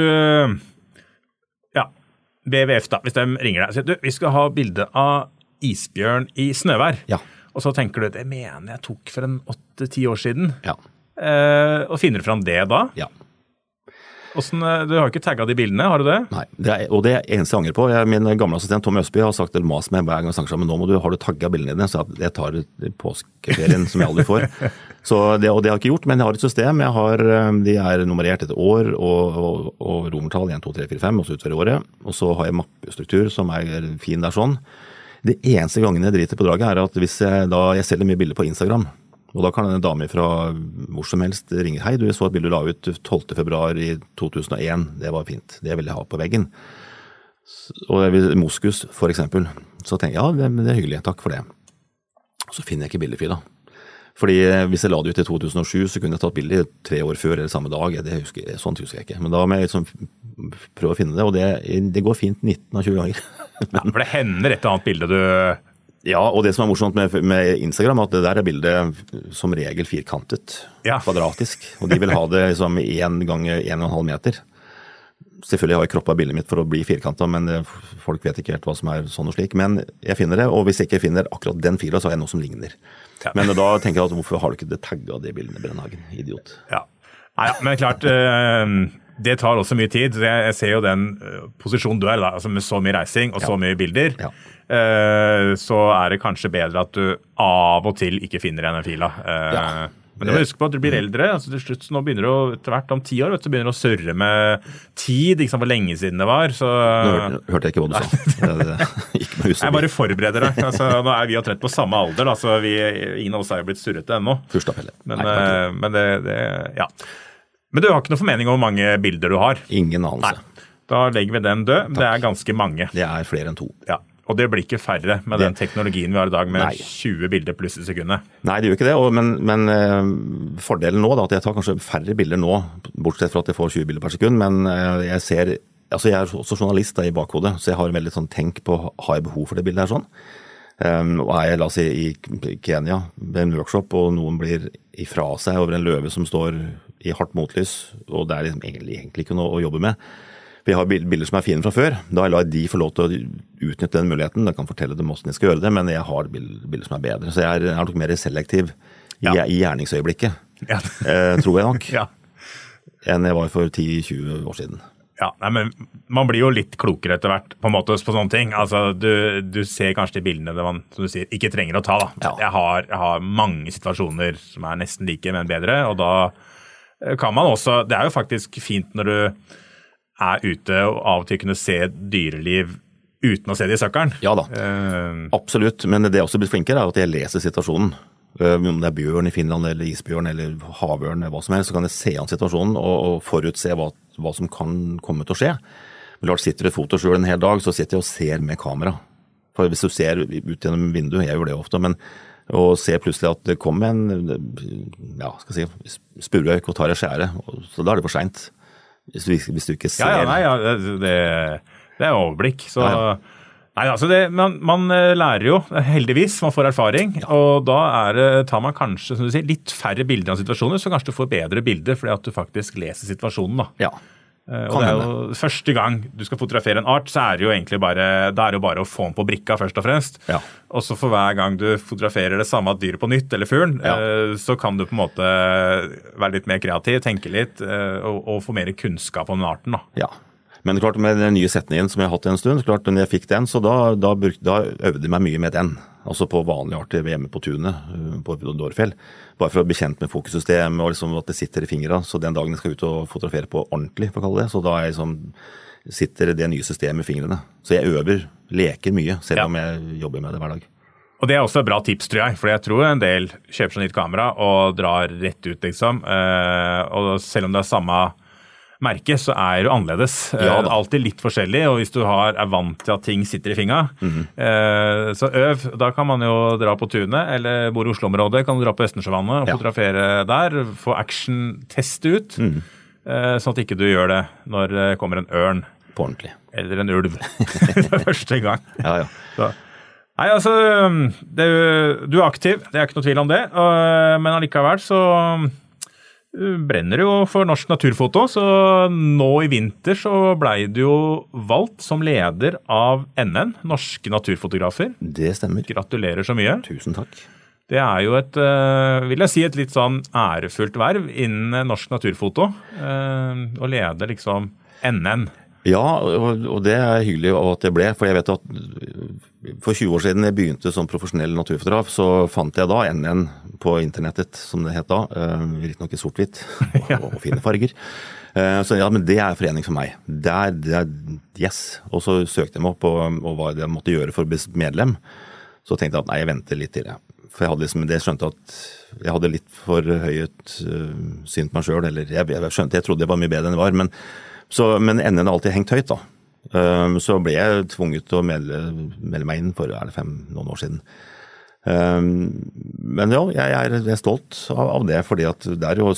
WWF da, hvis de ringer deg, så vi skal ha bilde av isbjørn i snøvær. Ja. Og så tenker du, det mener jeg tok for 8-10 år siden. Ja. Og finner du fram det da? Ja. Du har ikke tagget de bildene, har du det? Nei, og det eneste jeg angrer på, min gamle assistent Tom Østby har sagt til mas med hver gang jeg snakker sammen, har du tagget bildene dine, så jeg tar påskeferien som jeg aldri får. Og det har jeg ikke gjort, men jeg har et system, de nummerert etter år, og romertall 1, 2, 3, 4, 5, og så utover året, og så har jeg mappestruktur som fin der sånn. Det eneste gangen jeg driter på draget at hvis jeg selger mye bilder på Instagram, og da kan en dame fra hvor som helst ringe, hei, du så et bilde du la ut 12. februar i 2001, det var fint, det vil jeg ha på veggen. Og moskus for eksempel, så tenker jeg, ja, det hyggelig, takk for det. Og så finner jeg ikke bildefila. Fordi hvis jeg la det ut i 2007, så kunne jeg tatt bilder 3 år før eller samme dag, sånt husker jeg ikke. Men da må jeg liksom prøve å finne det, og det går fint 19 av 20 ganger. Ja, for det hender et annet bilde du... Ja, og det som morsomt med Instagram, at det der bildet som regel firkantet, kvadratisk, og de vil ha det liksom 1 ganger 1,5 meter. Selvfølgelig har jeg kroppet bildet mitt for å bli firkantet, men folk vet ikke helt hva som sånn og slik. Men jeg finner det, og hvis jeg ikke finner akkurat den fila, så har jeg noe som ligner. Ja. Men da tenker jeg at hvorfor har du ikke tagget det bildet, Brennhagen? Idiot. Ja, men klart... Det tar også mye tid. Jeg ser jo den posisjonen du da, altså med så mye reising og så mye bilder, så det kanskje bedre at du av og til ikke finner igjen en fila. Men du må huske på at du blir eldre, altså til slutt nå begynner du etter hvert om 10 år, så begynner du å surre med tid, ikke sant, hvor lenge siden det var. Så... Nå hørte jeg ikke hva du sa. Jeg bare forbereder deg. Altså, nå vi jo trett på samme alder, så ingen av oss jo blitt surrete ennå. Fyrstappelle. Men Men du har ikke noe formening om hvor mange bilder du har? Ingen anelse. Nei. Da legger vi den død. Det ganske mange. Det flere enn 2. Ja, og det blir ikke færre med den teknologien vi har i dag med 20 bilder pluss i sekundet. Nei, det gjør ikke det, men fordelen nå at jeg tar kanskje færre bilder nå, bortsett fra at jeg får 20 bilder per sekund, men jeg er også journalist i bakhodet, så jeg har veldig sånn tenk på, har jeg behov for det bildet her sånn? Og la oss si i Kenya ved en workshop, og noen blir ifra seg over en løve som står i hardt motlys, og det liksom egentlig ikke noe å jobbe med. Vi har bilder som fine fra før, da lar jeg de få lov til å utnytte den muligheten, jeg kan fortelle dem hvordan de skal gjøre det, men jeg har bilder som bedre, så jeg nok mer selektiv i gjerningsøyeblikket, tror jeg nok, enn jeg var for 10-20 år siden. Ja, nei, men man blir jo litt klokere etter hvert på en måte på sånne ting. Altså, du ser kanskje de bildene det man, som du sier, ikke trenger å ta da. Ja. Jeg har mange situasjoner som nesten like, men bedre, og da kan man også, det jo faktisk fint når du ute og av og til kunne se dyreliv uten å se det i søkkeren. Ja da, absolutt. Men det jeg også blitt flinkere at jeg leser situasjonen. Om det bjørn i Finland, eller isbjørn, eller havørn, eller hva som helst, så kan jeg se an situasjonen og forutse hva som kan komme til å skje. Men klart, sitter du i foto selv en hel dag, så sitter jeg og ser med kamera. For hvis du ser ut gjennom vinduet, jeg gjør det ofte, men og ser plutselig at det kommer spurøyk og tar et skjære, så da det for sent. Hvis du ikke ser... Det overblikk, så... Ja. Nei, altså man lærer jo, heldigvis, man får erfaring, og da tar man kanskje, som du sier, litt færre bilder av situasjoner, så kanskje du får bedre bilder, fordi at du faktisk leser situasjonen da. Ja. Og det jo første gang du skal fotografere en art, så det jo egentlig bare, da det jo bare å få den på brikka først og fremst. Ja. Og så for hver gang du fotograferer det samme dyret på nytt, eller fuglen, så kan du på en måte være litt mer kreativ, tenke litt, og få mer kunnskap om den arten da. Ja. Men klart, med den nye setningen som jeg har hatt en stund, klart, når jeg fikk den, så da øvde jeg meg mye med den. Altså på vanlige arter hjemme på tunet, på Dårefjell. Bare for å bli kjent med fokussystemet, og liksom at det sitter i fingrene. Så den dagen jeg skal ut og fotografere på ordentlig, for å kalle det, så da sitter det nye systemet i fingrene. Så jeg øver, leker mye, selv om jeg jobber med det hver dag. Og det også et bra tips, tror jeg, for jeg tror en del kjøper seg nytt kamera og drar rett ut, liksom. Og selv om det samme merke, så det jo annerledes. Alltid litt forskjellig, og hvis du vant til at ting sitter i fingra, så øv, da kan man jo dra på tunet, eller bor i Oslo-området, kan du dra på Østensjøvannet og fotografere der, få action-teste ut, sånn at ikke du gjør det når det kommer en ørn. På ordentlig. Eller en ulv. For første gang. Så. Nei, altså, du aktiv, det ikke noe tvil om det, men allikevel så brenner jo for norsk naturfoto, så nå i vinter så ble du jo valgt som leder av NN, Norske Naturfotografer. Det stemmer. Gratulerer så mye. Tusen takk. Det jo vil jeg si, et litt sånn ærefullt verv innen norsk naturfoto, å lede liksom NN. Ja, og det hyggelig at det ble, for jeg vet at for 20 år siden jeg begynte som profesjonell naturfotograf, så fant jeg da NN på internettet, som det het da, litt nok i sort-hvitt og fine farger. Så ja, men det forening for meg. Det yes. Og så søkte jeg meg opp og hva jeg måtte gjøre for å bli medlem. Så tenkte jeg at nei, jeg venter litt til det. For jeg hadde liksom, det skjønte at jeg hadde litt for høyet syn på meg selv, eller jeg trodde jeg var mye bedre enn det var, men NN har alltid hengt høyt da. Så ble jeg tvunget til å melde meg inn for noen år siden. Men ja, jeg stolt av det, fordi at det jo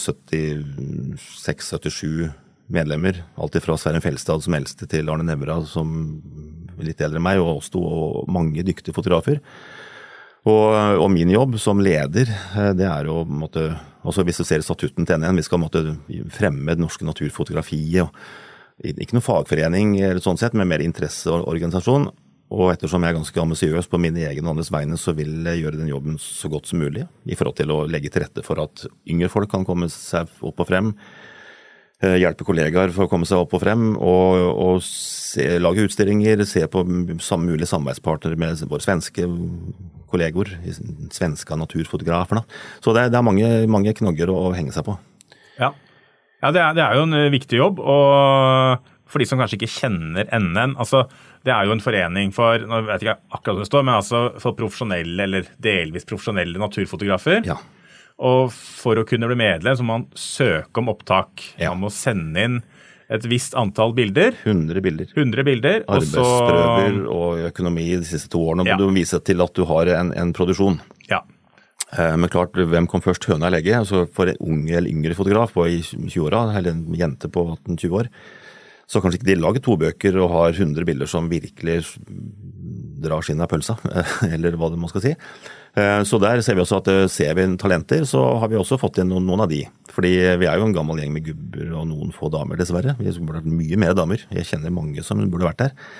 76-77 medlemmer, alltid fra Sverre Felstad som eldste til Arne Nævra som litt eldre enn meg, og også og mange dyktige fotografer. Og min jobb som leder, det jo måtte, også hvis du ser statutten til NN, vi skal måtte fremme det norske naturfotografiet, ikke noen fagforening eller sånn sett, men mer interesseorganisasjon. Og ettersom jeg ganske ambisiøs på mine egne og andres vegne, så vil jeg gjøre den jobben så godt som mulig, i forhold til å legge til rette for at yngre folk kan komme seg opp og frem, hjelpe kollegaer for å komme seg opp og frem, og lage utstillinger, se på mulige samarbeidspartnere med våre svenske kolleger, svenske naturfotografer. Så det mange knogger å henge seg på. Ja, det jo en viktig jobb, og for de som kanskje ikke kjenner NN, altså det jo en forening for, nå vet jeg ikke akkurat hva det står, men altså for profesjonelle eller delvis profesjonelle naturfotografer. Ja. Og for å kunne bli medlem så må man søke om opptak. Man må sende inn et visst antall bilder. 100 bilder. 100 bilder. Arbeidsprøver og økonomi de siste 2 årene. Må du vise til at du har en produksjon. Ja. Men klart, hvem kom først, høna eller egget? Altså for en unge eller yngre fotograf på i 20-åra, eller en jente på 18-20 år, så kanskje ikke de lager 2 bøker og har 100 bilder som virkelig drar skinnet av pølsa, eller hva det man skal si. Så der ser vi også at ser vi talenter, så har vi også fått inn noen av de. Fordi vi jo en gammel gjeng med gubber og noen få damer, dessverre. Vi burde ha mye mer damer. Jeg kjenner mange som burde vært der.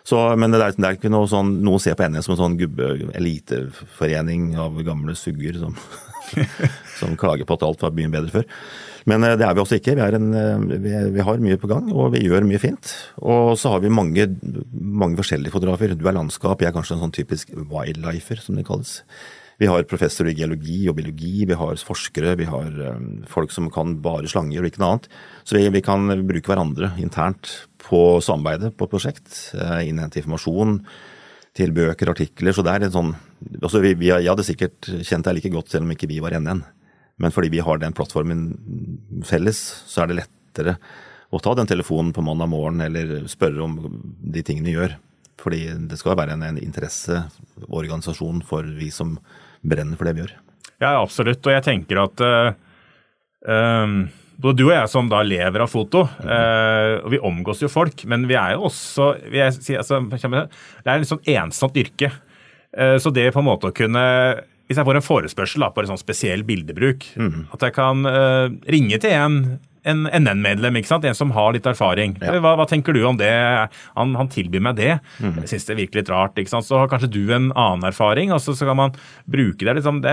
Men det er ikke noe sånn, noen ser på NN som en sånn eliteforening av gamle sugger som klager på at alt var mye bedre før. Men det er vi også ikke. Vi har mye på gang, og vi gjør mye fint. Og så har vi mange forskjellige fotografer. Du er landskap, jeg er kanskje en sånn typisk wildlifer, som det kalles. Vi har professor i geologi og biologi, vi har forskere, vi har folk som kan bare slanger og ikke noe annet. Så vi kan bruke hverandre internt på samarbeidet på et prosjekt, innhente informasjon til bøker, artikler. Så det er en sånn, altså jeg hadde sikkert kjent deg like godt selv om ikke vi var NN. Men fordi vi har den plattformen felles, så er det lettere å ta den telefonen på mandag morgen eller spørre om de tingene vi gjør. Fordi det skal være en interesseorganisasjon for vi som brenner for det vi gjør. Ja, absolutt. Og jeg tenker at både du og jeg som da lever av foto, og vi omgås jo folk, men vi er jo også, det er en sånn ensomt yrke. Så det på en måte å kunne, hvis jeg får en forespørsel på en sånn spesiell bildebruk, at jeg kan ringe til en NN-medlem, ikke sant? En som har litt erfaring. Ja. Hva tenker du om det? Han tilbyr meg det. Jeg synes det er virkelig litt rart, ikke sant? Så har kanskje du en annen erfaring, og så kan man bruke det. Liksom,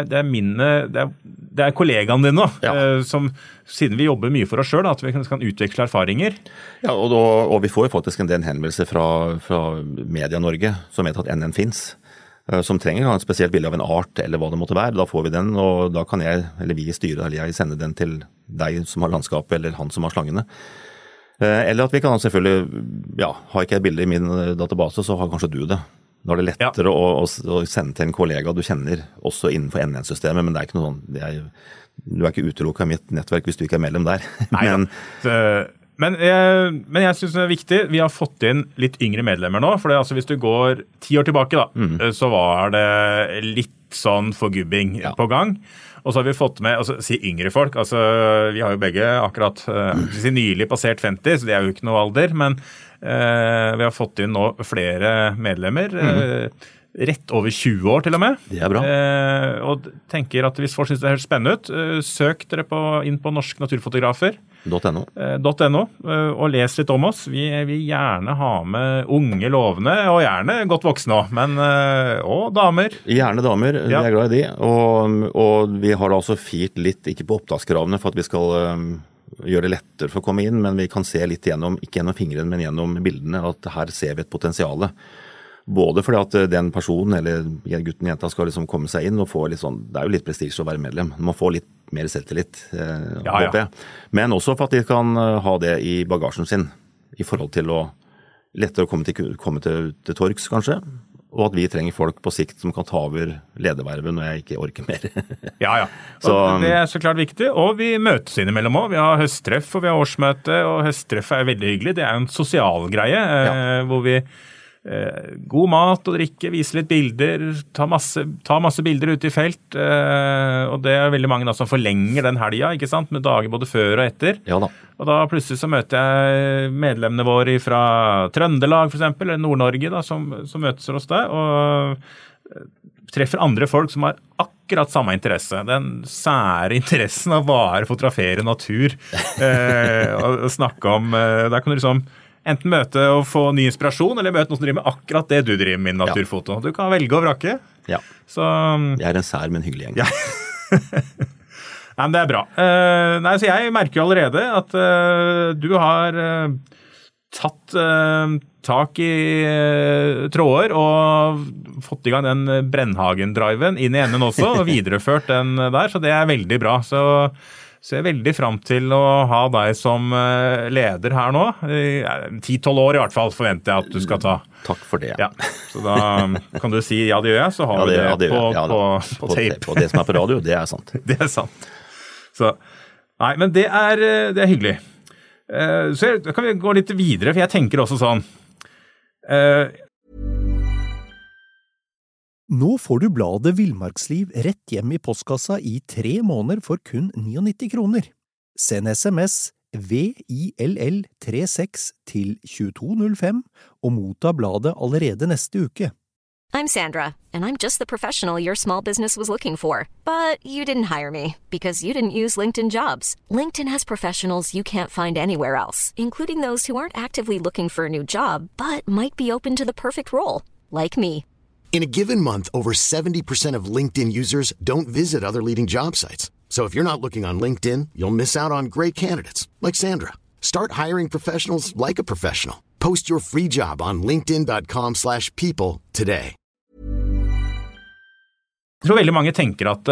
det er kollegaen din nå, som, siden vi jobber mye for oss selv, at vi kan utveksle erfaringer. Ja, og vi får jo faktisk en del henvendelser fra Media-Norge, som vet at NN finnes, som trenger et spesielt bilde av en art eller hva det måtte være. Da får vi den, og da kan jeg, eller vi i styret, eller jeg sende den til deg som har landskapet, eller han som har slangene. Eller at vi kan selvfølgelig, har ikke et bilde i min database, så har kanskje du det. Da er det lettere å sende til en kollega du kjenner, også innenfor NN-systemet, men det er ikke noe sånn, du er ikke utelukket av mitt nettverk hvis du ikke er mellom der. Men jeg synes det er viktig, vi har fått inn litt yngre medlemmer nå, for altså, hvis du går 10 år tilbake da, så var det litt sånn forgubbing på gang. Og så har vi fått med, si yngre folk, vi har jo begge akkurat nylig passert 50, så det er jo ikke noe alder, men vi har fått inn nå flere medlemmer, rett over 20 år til og med. Det er bra. Og tenker at hvis folk synes det høres spennende ut, søk dere inn på Norsk Naturfotografer. .no. Og les litt om oss. Vi vil gjerne ha med unge lovende, og gjerne godt voksne også, men og damer. Gjerne damer, vi er glad i de. Og vi har altså firt litt, ikke på opptakskravene for at vi skal gjøre det lettere for å komme inn, men vi kan se litt gjennom, ikke gjennom fingrene, men gjennom bildene, at her ser vi et potensiale. Både fordi at den personen, eller gutten og jenta, skal liksom komme seg inn og få litt sånn, det er jo litt prestisje å være medlem. Man får litt mer selvtillit, håper jeg. Men også for at de kan ha det i bagasjen sin, i forhold til å lettere å komme til torgs, kanskje. Og at vi trenger folk på sikt som kan ta over lederverven når jeg ikke orker mer. Så det er så klart viktig. Og vi møtes innimellom også. Vi har høsttreff og vi har årsmøte, og høsttreff er veldig hyggelig. Det er en sosial greie, hvor vi god mat og drikke, vise litt bilder, ta masse bilder ute i felt, og det er veldig mange da som forlenger den helgen, ikke sant, med dager både før og etter. Ja da. Og da plutselig så møter jeg medlemmene våre fra Trøndelag for eksempel, eller Nord-Norge da, som møtes hos deg, og treffer andre folk som har akkurat samme interesse. Den sære interessen av bare fotografere natur, og snakke om, der kan du liksom enten møte og få ny inspirasjon, eller møte noen som driver med akkurat det du driver med naturfoto. Du kan velge og vrake. Ja. Så, jeg er en sær, men hyggelig gjeng. Ja. Nei, men det er bra. Så jeg merker jo allerede at du har tatt tak i tråder og fått i gang den Brennhagen-driven inn i enden også, og videreført den der, så det er veldig bra. Så jeg er veldig frem til å ha deg som leder her nå. 10-12 år i hvert fall forventer jeg at du skal ta. Takk for det. Ja. Så da kan du si ja, det gjør jeg, så har vi det på tape. Og det som er på radio, det er sant. Det er sant. Så, nei, men det er hyggelig. Så da kan vi gå litt videre, for jeg tenker også sånn. Nå får du bladet Villmarksliv rett hjem i postkassa i 3 måneder for kun 99 kroner. Send SMS VILL36 til 2205 og motta bladet allerede neste uke. I'm Sandra, and I'm just the professional your small business was looking for. But you didn't hire me because you didn't use LinkedIn Jobs. LinkedIn has professionals you can't find anywhere else, including those who aren't actively looking for a new job, but might be open to the perfect role, like me. In a given month, over 70% of LinkedIn users don't visit other leading job sites. So if you're not looking on LinkedIn, you'll miss out on great candidates like Sandra. Start hiring professionals like a professional. Post your free job on linkedin.com/people today. Jeg tror veldig mange tenker at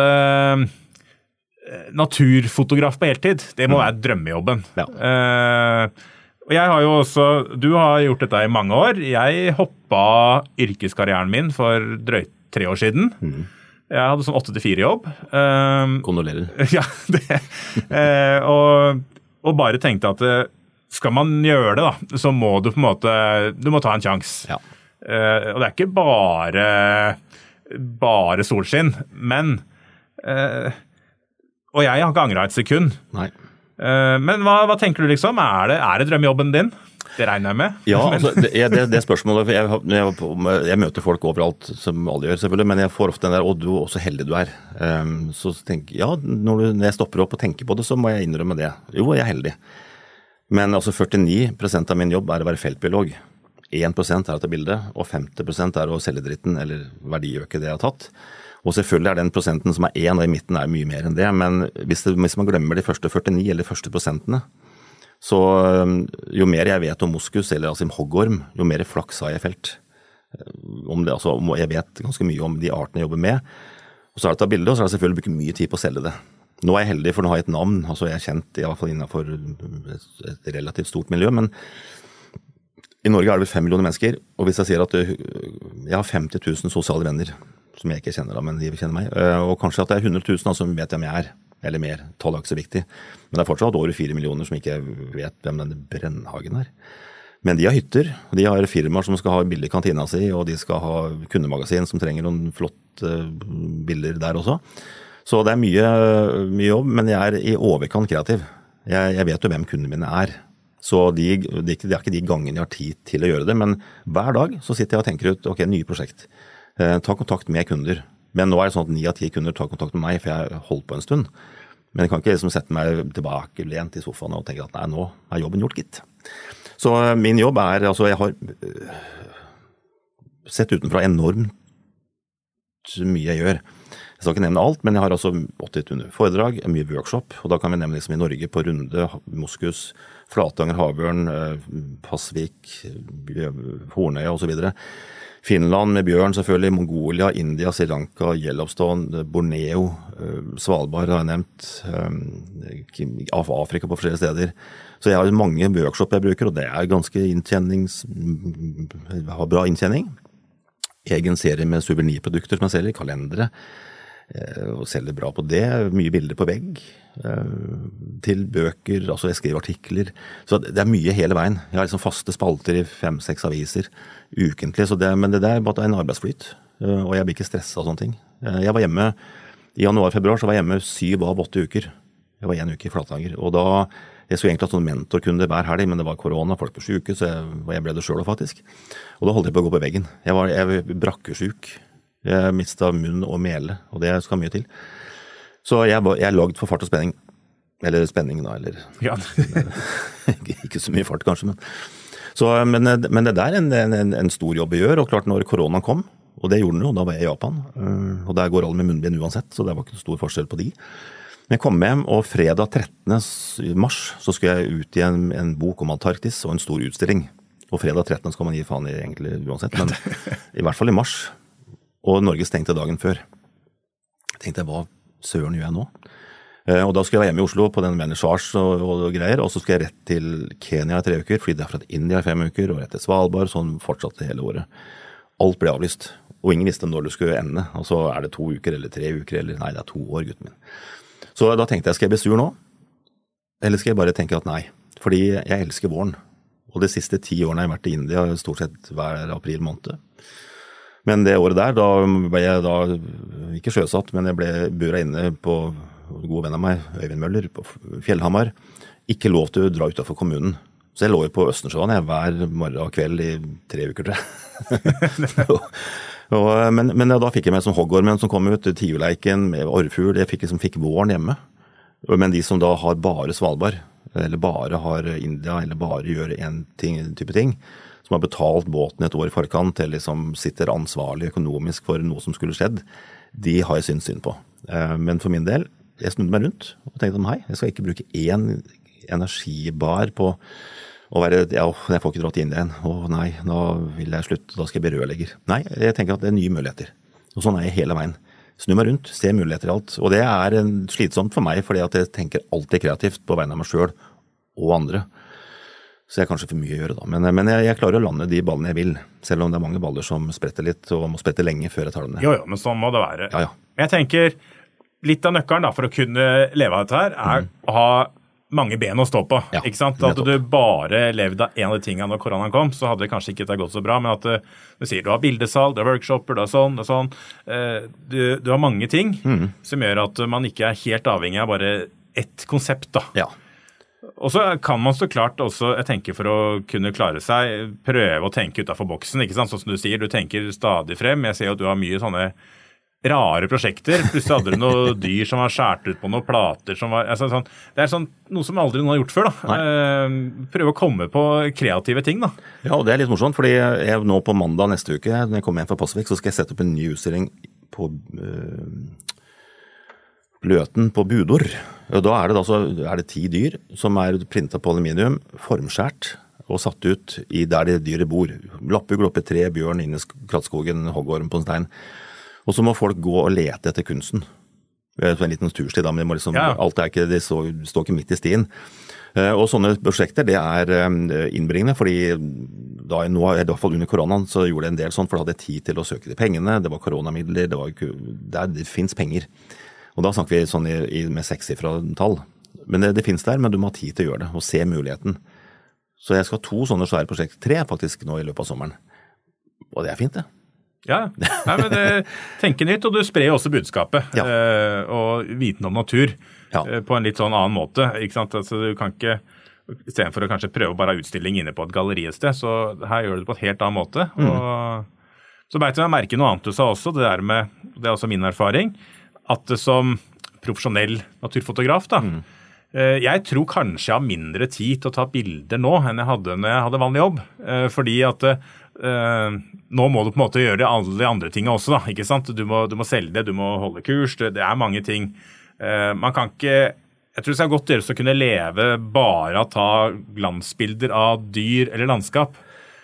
naturfotograf på heltid, det må være drømmejobben. Ja. Og jeg har jo også, du har gjort dette i mange år. Jeg hoppet yrkeskarrieren min for drøyt 3 år siden. Jeg hadde sånn 8-4 jobb. Kondolerer. Ja, det. Og bare tenkte at skal man gjøre det da, så må du på en måte, du må ta en sjans. Ja. Og det er ikke bare solskinn, men og jeg har ikke angret et sekund. Nei. Men hva tenker du liksom? Er det drømmejobben din? Det regner jeg med. Ja, altså, det spørsmålet, jeg møter folk overalt, som alle gjør selvfølgelig, men jeg får ofte den der, du er så heldig du er. Så tenker jeg, ja, når jeg stopper opp og tenker på det, så må jeg innrømme det. Jo, jeg er heldig. Men altså 49% av min jobb er å være feltbiolog. 1% er å ta bilde, og 50% er å selge dritten, eller verdiøke det jeg har tatt. Og selvfølgelig er den prosenten som er 1, og i midten er mye mer enn det, men hvis man glemmer de første 49 eller de første prosentene, så jo mer jeg vet om moskus eller Asim hoggorm, jo mer flaks har jeg felt. Om det, altså, jeg vet ganske mye om de artene jeg jobber med, og så er det å ta bilde, og så er det selvfølgelig brukt mye tid på å selge det. Nå er jeg heldig, for nå har jeg et navn, altså jeg er kjent i hvert fall innenfor et relativt stort miljø, men i Norge er det vel 5 millioner mennesker, og hvis jeg sier at jeg har 50 000 sosiale venner, som jeg ikke kjenner da, men de kjenner meg, og kanskje at det er 100 000 som vet hvem jeg er, eller mer, tallet er ikke så viktig, men det er fortsatt over 4 millioner som ikke vet hvem denne Brennhagen er. Men de har hytter, og de har firmaer som skal ha bilder i kantina si, og de skal ha kundemagasin som trenger noen flotte bilder der også. Så det er mye jobb, men jeg er i overkant kreativ. Jeg vet jo hvem kundene mine er. Så det er ikke de gangene jeg har tid til å gjøre det, men hver dag så sitter jeg og tenker ut, ok, nye prosjekt. Ta kontakt med kunder. Men nå er det sånn at 9 av 10 kunder tar kontakt med meg, for jeg har holdt på en stund. Men jeg kan ikke liksom sette meg tilbake, lent i sofaen og tenke at nei, nå er jobben gjort, gitt. Så min jobb er, altså jeg har sett utenfra enormt mye jeg gjør. Jeg skal ikke nevne alt, men jeg har altså 80 foredrag, mye workshop, og da kan vi nevne liksom i Norge på Runde, Moskus, Flatanger, Havørn, Pasvik, Hornøya og så videre. Finland med bjørn selvfølgelig, Mongolia, India, Sri Lanka, Yellowstone, Borneo, Svalbard har jeg nevnt, Afrika på flere steder. Så jeg har mange workshop jeg bruker, og det er ganske har bra inntjening. Egen serie med souvenirprodukter som jeg selger, kalendere, og selger bra på det, mye bilder på vegg, til bøker, altså jeg skriver artikler, så det er mye hele veien. Jeg har liksom faste spalter i 5-6 aviser ukentlig, men det er bare en arbeidsflyt, og jeg blir ikke stresset av sånne ting. Jeg var hjemme, i januar-februar så var jeg hjemme 7 av 8 uker. Jeg var 1 uke i Flatanger, og da, jeg skulle egentlig ha sånn mentorkunde hver helg, men det var korona, folk på syke, så jeg ble det selv faktisk. Og da holdt jeg på å gå på veggen. Jeg var brakkesyk. Jeg mistet munn og mele, og det skal mye til. Så jeg er laget for fart og spenning. Eller spenning da, eller... Ja. Ikke så mye fart kanskje, men det der er en stor jobb å gjøre, og klart når koronaen kom, og det gjorde den jo, da var jeg i Japan, og der går alle med munnbind uansett, så det var ikke så stor forskjell på de. Men jeg kom hjem, og fredag 13. mars så skulle jeg ut i en bok om Antarktis og en stor utstilling. Og fredag 13. skal man gi faen i egentlig uansett, men i hvert fall i mars. Og Norge stengte dagen før. Jeg tenkte, hva søren gjør jeg nå? Og da skulle jeg være hjemme i Oslo på den vernissasje og greier, og så skulle jeg rett til Kenya i 3 uker, fordi det er fra India i 5 uker, og rett til Svalbard, sånn fortsatte hele året. Alt ble avlyst, og ingen visste når det skulle ende. Og så er det 2 uker eller 3 uker, eller nei, det er 2 år, gutten min. Så da tenkte jeg, skal jeg bli sur nå? Eller skal jeg bare tenke at nei? Fordi jeg elsker våren. Og de siste 10 årene har jeg vært i India, stort sett hver april måned. Men det året der, da ble jeg da, ikke sjøsatt, men jeg ble bura inne på gode venn av meg, Øyvind Møller, på Fjellhamar. Ikke lov til å dra utenfor kommunen. Så jeg lå jo på Østensjøen hver morgen og kveld i 3 uker, tror jeg. Men da fikk jeg med som hoggormen som kom ut, tiurleiken med orrfugl, jeg fikk våren hjemme. Men de som da har bare Svalbard, eller bare har India, eller bare gjør en type ting, som har betalt båten et år i forkant, eller som sitter ansvarlig økonomisk for noe som skulle skjedd, de har jeg synd på. Men for min del, jeg snudde meg rundt og tenkte nei, jeg skal ikke bruke én energibar på å være, jeg får ikke dra til India igjen, nei, da vil jeg slutte, da skal jeg bli rørlegger. Nei, jeg tenker at det nye muligheter. Og sånn jeg hele veien. Snu meg rundt, se muligheter i alt. Og det slitsomt for meg, fordi at jeg tenker alltid kreativt på vegne av meg selv og andre. Så jeg kanskje for mye å gjøre da. Men jeg klarer å lande de ballene jeg vil, selv om det mange baller som spretter litt, og må sprette lenge før jeg tar dem ned. Jo, men sånn må det være. Ja. Jeg tenker, litt av nøkkelen da, for å kunne leve av dette her, å ha mange ben å stå på, ikke sant? At du bare levde av en av de tingene når koronaen kom, så hadde det kanskje ikke gått så bra, men at du sier du har bildesalg, du har workshoper, du har sånn, du har mange ting som gjør at man ikke er helt avhengig av bare ett konsept da. Ja. Og så kan man så klart også, jeg tenker for å kunne klare seg, prøve å tenke utenfor boksen, ikke sant? Sånn som du sier, du tenker stadig frem, jeg ser at du har mye sånne rare prosjekter, plutselig hadde du noe dyr som var skjært ut på noen plater som var, sånn, det er noe som aldri noen har gjort før da. Prøve å komme på kreative ting da. Ja, og det er litt morsomt, fordi jeg nå på mandag neste uke, når jeg kommer hjem fra Pasvik, så skal jeg sette opp en ny utstilling på Løten på Budor. Og da er det 10 dyr som er printet på aluminium, formskjært og satt ut i der de dyret bor. Lappugl oppe i tre, bjørn inne i krattskogen, hoggorm på en stein. Og så må folk gå og lete etter kunsten. Det er en liten tursti da, men det må alt det står ikke midt i stien. Og sånne prosjekter, det er innbringende, fordi da nå, i hvert fall under koronaen, så gjorde jeg en del sånn, for da hadde jeg tid til å søke de pengene, det var koronamidler, det finnes penger. Og da snakker vi sånn med 6-sifret tall. Men det finnes der, men du må ha tid til å gjøre det, og se muligheten. Så jeg skal ha 2 sånne svære prosjekter, 3 faktisk nå i løpet av sommeren. Og det er fint det. Ja, men tenke nytt, og du sprer jo også budskapet og viten om natur på en litt sånn annen måte, ikke sant? Altså, du kan ikke, i stedet for å kanskje prøve bare utstilling inne på et galleri et sted, så her gjør du det på et helt annen måte. Og så vet jeg merke noe annet du sa også, det er også min erfaring, at som profesjonell naturfotograf da, jeg tror kanskje jeg har mindre tid til å ta bilder nå enn jeg hadde når jeg hadde vanlig jobb, fordi at nå må du på en måte gjøre alle de andre tingene også da, ikke sant? Du må selge det, du må holde kurs, det er mange ting. Man kan ikke, jeg tror det skal godt gjøres å kunne leve bare av å ta glansbilder av dyr eller landskap.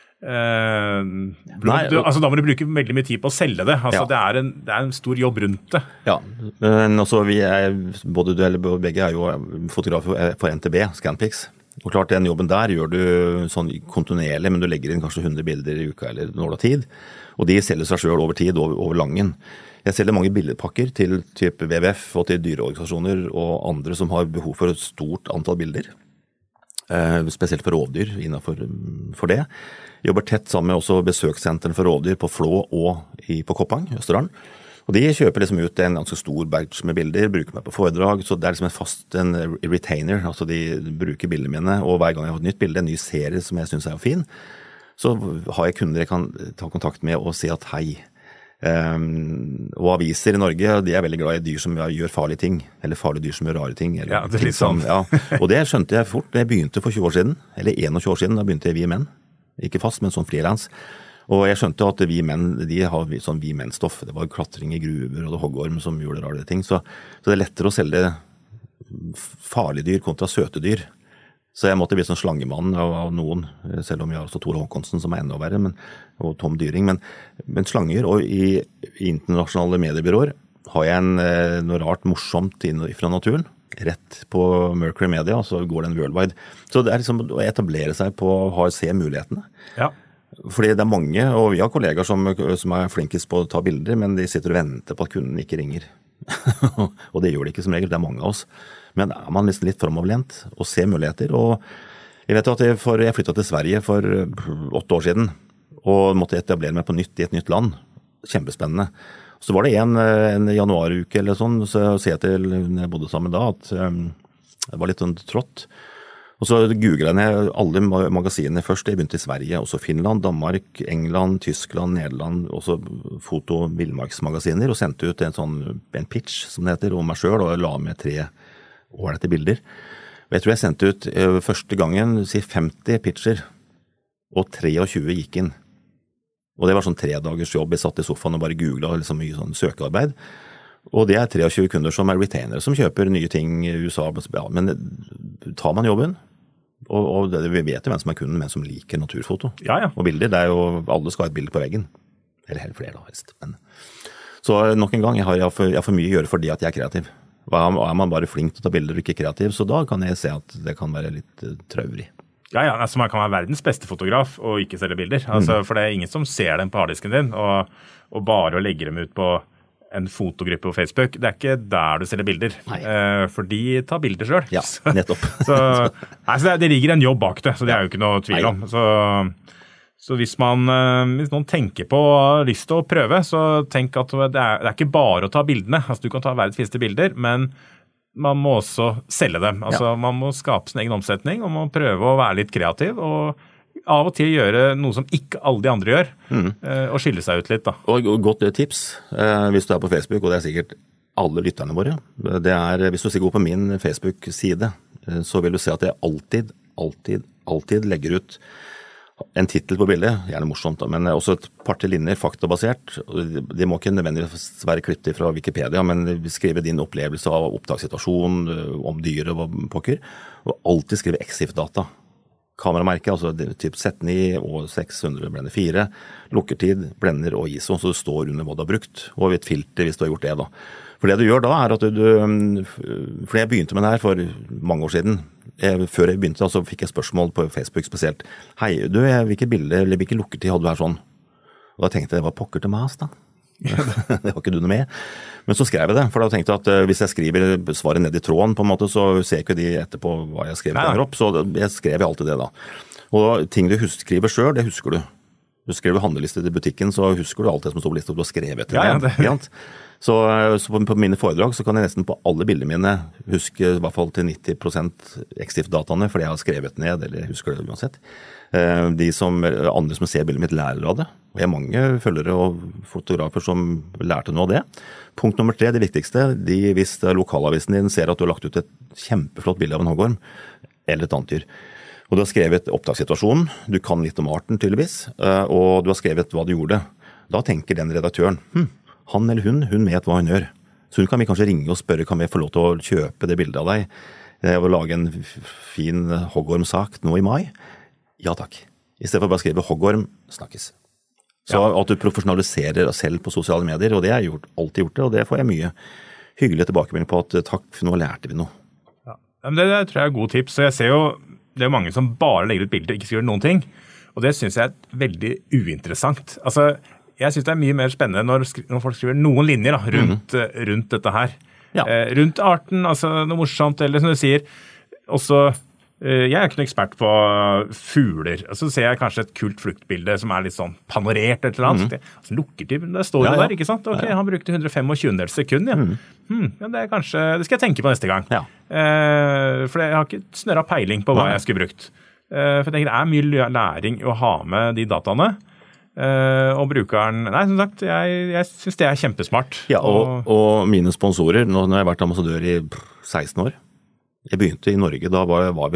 Altså da må du bruke veldig mye tid på å selge det. Altså det er en stor jobb rundt det. Ja, men også både du eller begge er jo fotografer for NTB, Scanpix. Og klart den jobben der gjør du sånn kontinuerlig, men du legger inn kanskje 100 bilder i uka eller noe tid. Og de selger seg selv over tid, over langen. Jeg selger mange bildepakker til type WWF og til dyreorganisasjoner og andre som har behov for et stort antall bilder. Spesielt for rovdyr innenfor det. Jeg jobber tett sammen med også besøkssenteren for rovdyr på Flå og på Koppang, Østerdalen. Og de kjøper liksom ut en ganske stor batch med bilder, bruker meg på foredrag, så det er liksom en retainer, altså de bruker bildene mine, og hver gang jeg har et nytt bilde, en ny serie som jeg synes er fin, så har jeg kunder jeg kan ta kontakt med og si at hei. Og aviser i Norge, de er veldig glad i dyr som gjør farlige ting, eller farlige dyr som gjør rare ting. Eller, det er litt sånn. Og det skjønte jeg fort da jeg begynte for 20 år siden, eller 21 år siden, da begynte jeg Vi Menn. Ikke fast, men sånn freelance. Og jeg skjønte at vi menn, de har sånn vi menn-stoff. Det var klatring i gruver og hoggorm som gjorde rare ting. Så det er lettere å selge farlige dyr kontra søte dyr. Så jeg måtte bli sånn slangemann av noen, selv om jeg har også Tore Håkonsen som er enda verre, og Tom Dyring. Men slanger, og i internasjonale mediebyråer har jeg noe rart morsomt fra naturen. Rett på Mercury Media, så går den worldwide. Så det er liksom å etablere seg på å se mulighetene. Ja. Fordi det er mange, og vi har kollegaer som er flinkest på å ta bilder, men de sitter og venter på at kunden ikke ringer. Og det gjør de ikke som regel, det er mange av oss. Men er man litt fremoverlent og ser muligheter, og jeg vet at jeg flyttet til Sverige for 8 år siden, og måtte etablere meg på nytt i et nytt land. Kjempespennende. Så var det en januaruke eller sånn, så sier jeg til når jeg bodde sammen da, at det var litt sånn trått. Og så googlet jeg ned alle magasinene først. Jeg begynte i Sverige, også Finland, Danmark, England, Tyskland, Nederland, også foto-villmarksmagasiner, og sendte ut en pitch, som det heter, om meg selv, og la med 3 ålreite bilder. Og jeg tror jeg sendte ut første gangen, 50 pitcher, og 23 gikk inn. Og det var 3 dagers jobb. Jeg satt i sofaen og bare googlet liksom mye søkearbeid. Og det 23 kunder som retainere, som kjøper nye ting i USA. Ja, men tar man jobben, og vi vet jo hvem som kunden, hvem som liker naturfoto og bilder. Det jo, alle skal ha et bilde på veggen. Eller helt flere da, helst. Men, så nok en gang, jeg har for mye å gjøre fordi at jeg kreativ. Og man bare flink til å ta bilder og ikke kreativ, så da kan jeg se at det kan være litt traurig. Ja, altså man kan være verdens beste fotograf og ikke selge bilder. Altså, for det ingen som ser dem på harddisken din, og bare legger dem ut på en fotogruppe på Facebook, det ikke der du selger bilder. For de tar bilder selv. Ja, nettopp. så det ligger en jobb bak det, så det jo ikke noe tvil om. Så hvis noen tenker på og har lyst til å prøve, så tenk at det ikke bare å ta bildene. Altså du kan ta verdens fineste bilder, men man må også selge dem. Altså man må skape sin egen omsetning, og man må prøve å være litt kreativ, og av og til gjøre noe som ikke alle de andre gjør, og skille seg ut litt da. Og godt tips, hvis du på Facebook, og det sikkert alle lytterne våre, hvis du går på min Facebook-side, så vil du se at jeg alltid legger ut en titel på bildet, gjerne morsomt da, men også et par til linjer, faktabasert. Det må ikke nødvendigvis være klippet fra Wikipedia, men skrive din opplevelse av opptakssituasjon, om dyret og pokker, og alltid skrive EXIF-data. Kameramerke, altså typ Z9 og 600 blender 4, lukkertid, blender og ISO, så det står under hva du har brukt, og et filter hvis du har gjort det da. For det du gjør da at for jeg begynte med det her for mange år siden, før jeg begynte da, så fikk jeg spørsmål på Facebook spesielt, hei, hvilke bilder eller hvilke lukkertid hadde du her sånn? Og da tenkte jeg, det var pokker til mas da. Det var ikke du noe med. Men så skrev jeg det, for da tenkte jeg at hvis jeg skriver svaret ned i tråden på en måte, så ser ikke de etterpå hva jeg skrev der opp, så jeg skrev alltid det da. Og ting du skriver selv, det husker du. Du skriver handleliste til butikken, så husker du alt det som står på lista du har skrevet til det. Så på mine foredrag så kan jeg nesten på alle bildene mine huske i hvert fall til 90% EXIF-dataene, fordi jeg har skrevet ned, eller jeg husker det uansett. Andre som ser bildet mitt lærer av det, og jeg har mange følgere og fotografer som lærte noe av det. Punkt nummer 3, det viktigste, hvis lokalavisen din ser at du har lagt ut et kjempeflott bilde av en hoggorm, eller et annet dyr, og du har skrevet opptakssituasjonen, du kan litt om arten tydeligvis, og du har skrevet hva du gjorde, da tenker den redaktøren, han eller hun vet hva hun gjør. Så hun kan vi kanskje ringe og spørre, kan vi få lov til å kjøpe det bildet av deg, og lage en fin hoggormsak nå i mai? Ja takk. I stedet for bare å skrive hoggorm, snakkes. Så at du profesjonaliserer deg selv på sosiale medier, og det har jeg alltid gjort det, og det får jeg mye hyggelig tilbakemelding på at takk, for nå lærte vi noe. Ja, men det tror jeg god tips, så jeg ser jo, det mange som bare legger ut bilder, ikke skriver noen ting, og det synes jeg veldig uinteressant. Altså, jeg synes det mye mer spennende når folk skriver noen linjer da, rundt dette her. Ja. Rundt arten, altså noe morsomt, eller som du sier, også jeg ikke noen ekspert på fugler, og så ser jeg kanskje et kult fluktbilde som litt sånn panorert eller annet. Altså, lukkertid, det står jo der, ikke sant? Ok, han brukte 125 sekund, ja. Det kanskje, det skal jeg tenke på neste gang. Ja. For jeg har ikke snørret peiling på hva jeg skulle brukt. For jeg tenker det mye læring å ha med de dataene. Og brukeren, nei, som sagt, jeg synes det kjempesmart. Ja, og mine sponsorer, nå har jeg vært ambassadør i 16 år. Jeg begynte i Norge, da var vi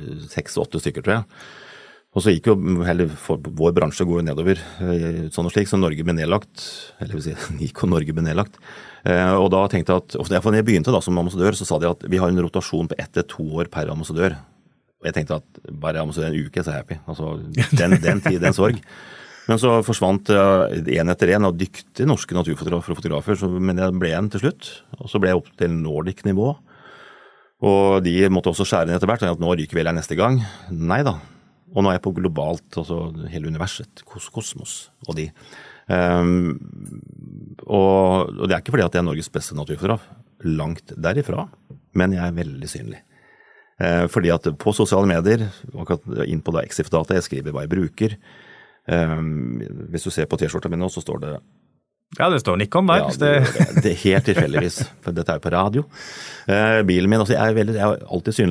6-8 stykker, tror jeg. Og så gikk jo vår bransje går nedover, sånn og slik, så Norge ble nedlagt, eller vil si, Nikon Norge ble nedlagt. Og da tenkte jeg at, og når jeg begynte da som ambassadør, så sa de at vi har en rotasjon på 1-2 år per ambassadør. Og jeg tenkte at bare ambassadør en uke, så er jeg happy. Altså, den tid, den sorg. Men så forsvant en etter en av dyktige norske naturfotografer og fotografer, men jeg ble en til slutt, og så ble jeg opp til Nordic-nivå. Og de måtte også skjære ned etter hvert, at nå ryker vel jeg neste gang. Nei da. Og nå er jeg på globalt, altså hele universet, kosmos og de. Og det ikke fordi at jeg er Norges beste naturfotograf, langt derifra, men jeg er veldig synlig. Fordi at på sosiale medier, inn på EXIF-data, jeg skriver hva jeg bruker. Hvis du ser på t-skjorta min nå, så står det ja, det står Nikon der. Ja, det helt tilfeldigvis, for dette jo på radio. Bilen min, altså, jeg er alltid synlig.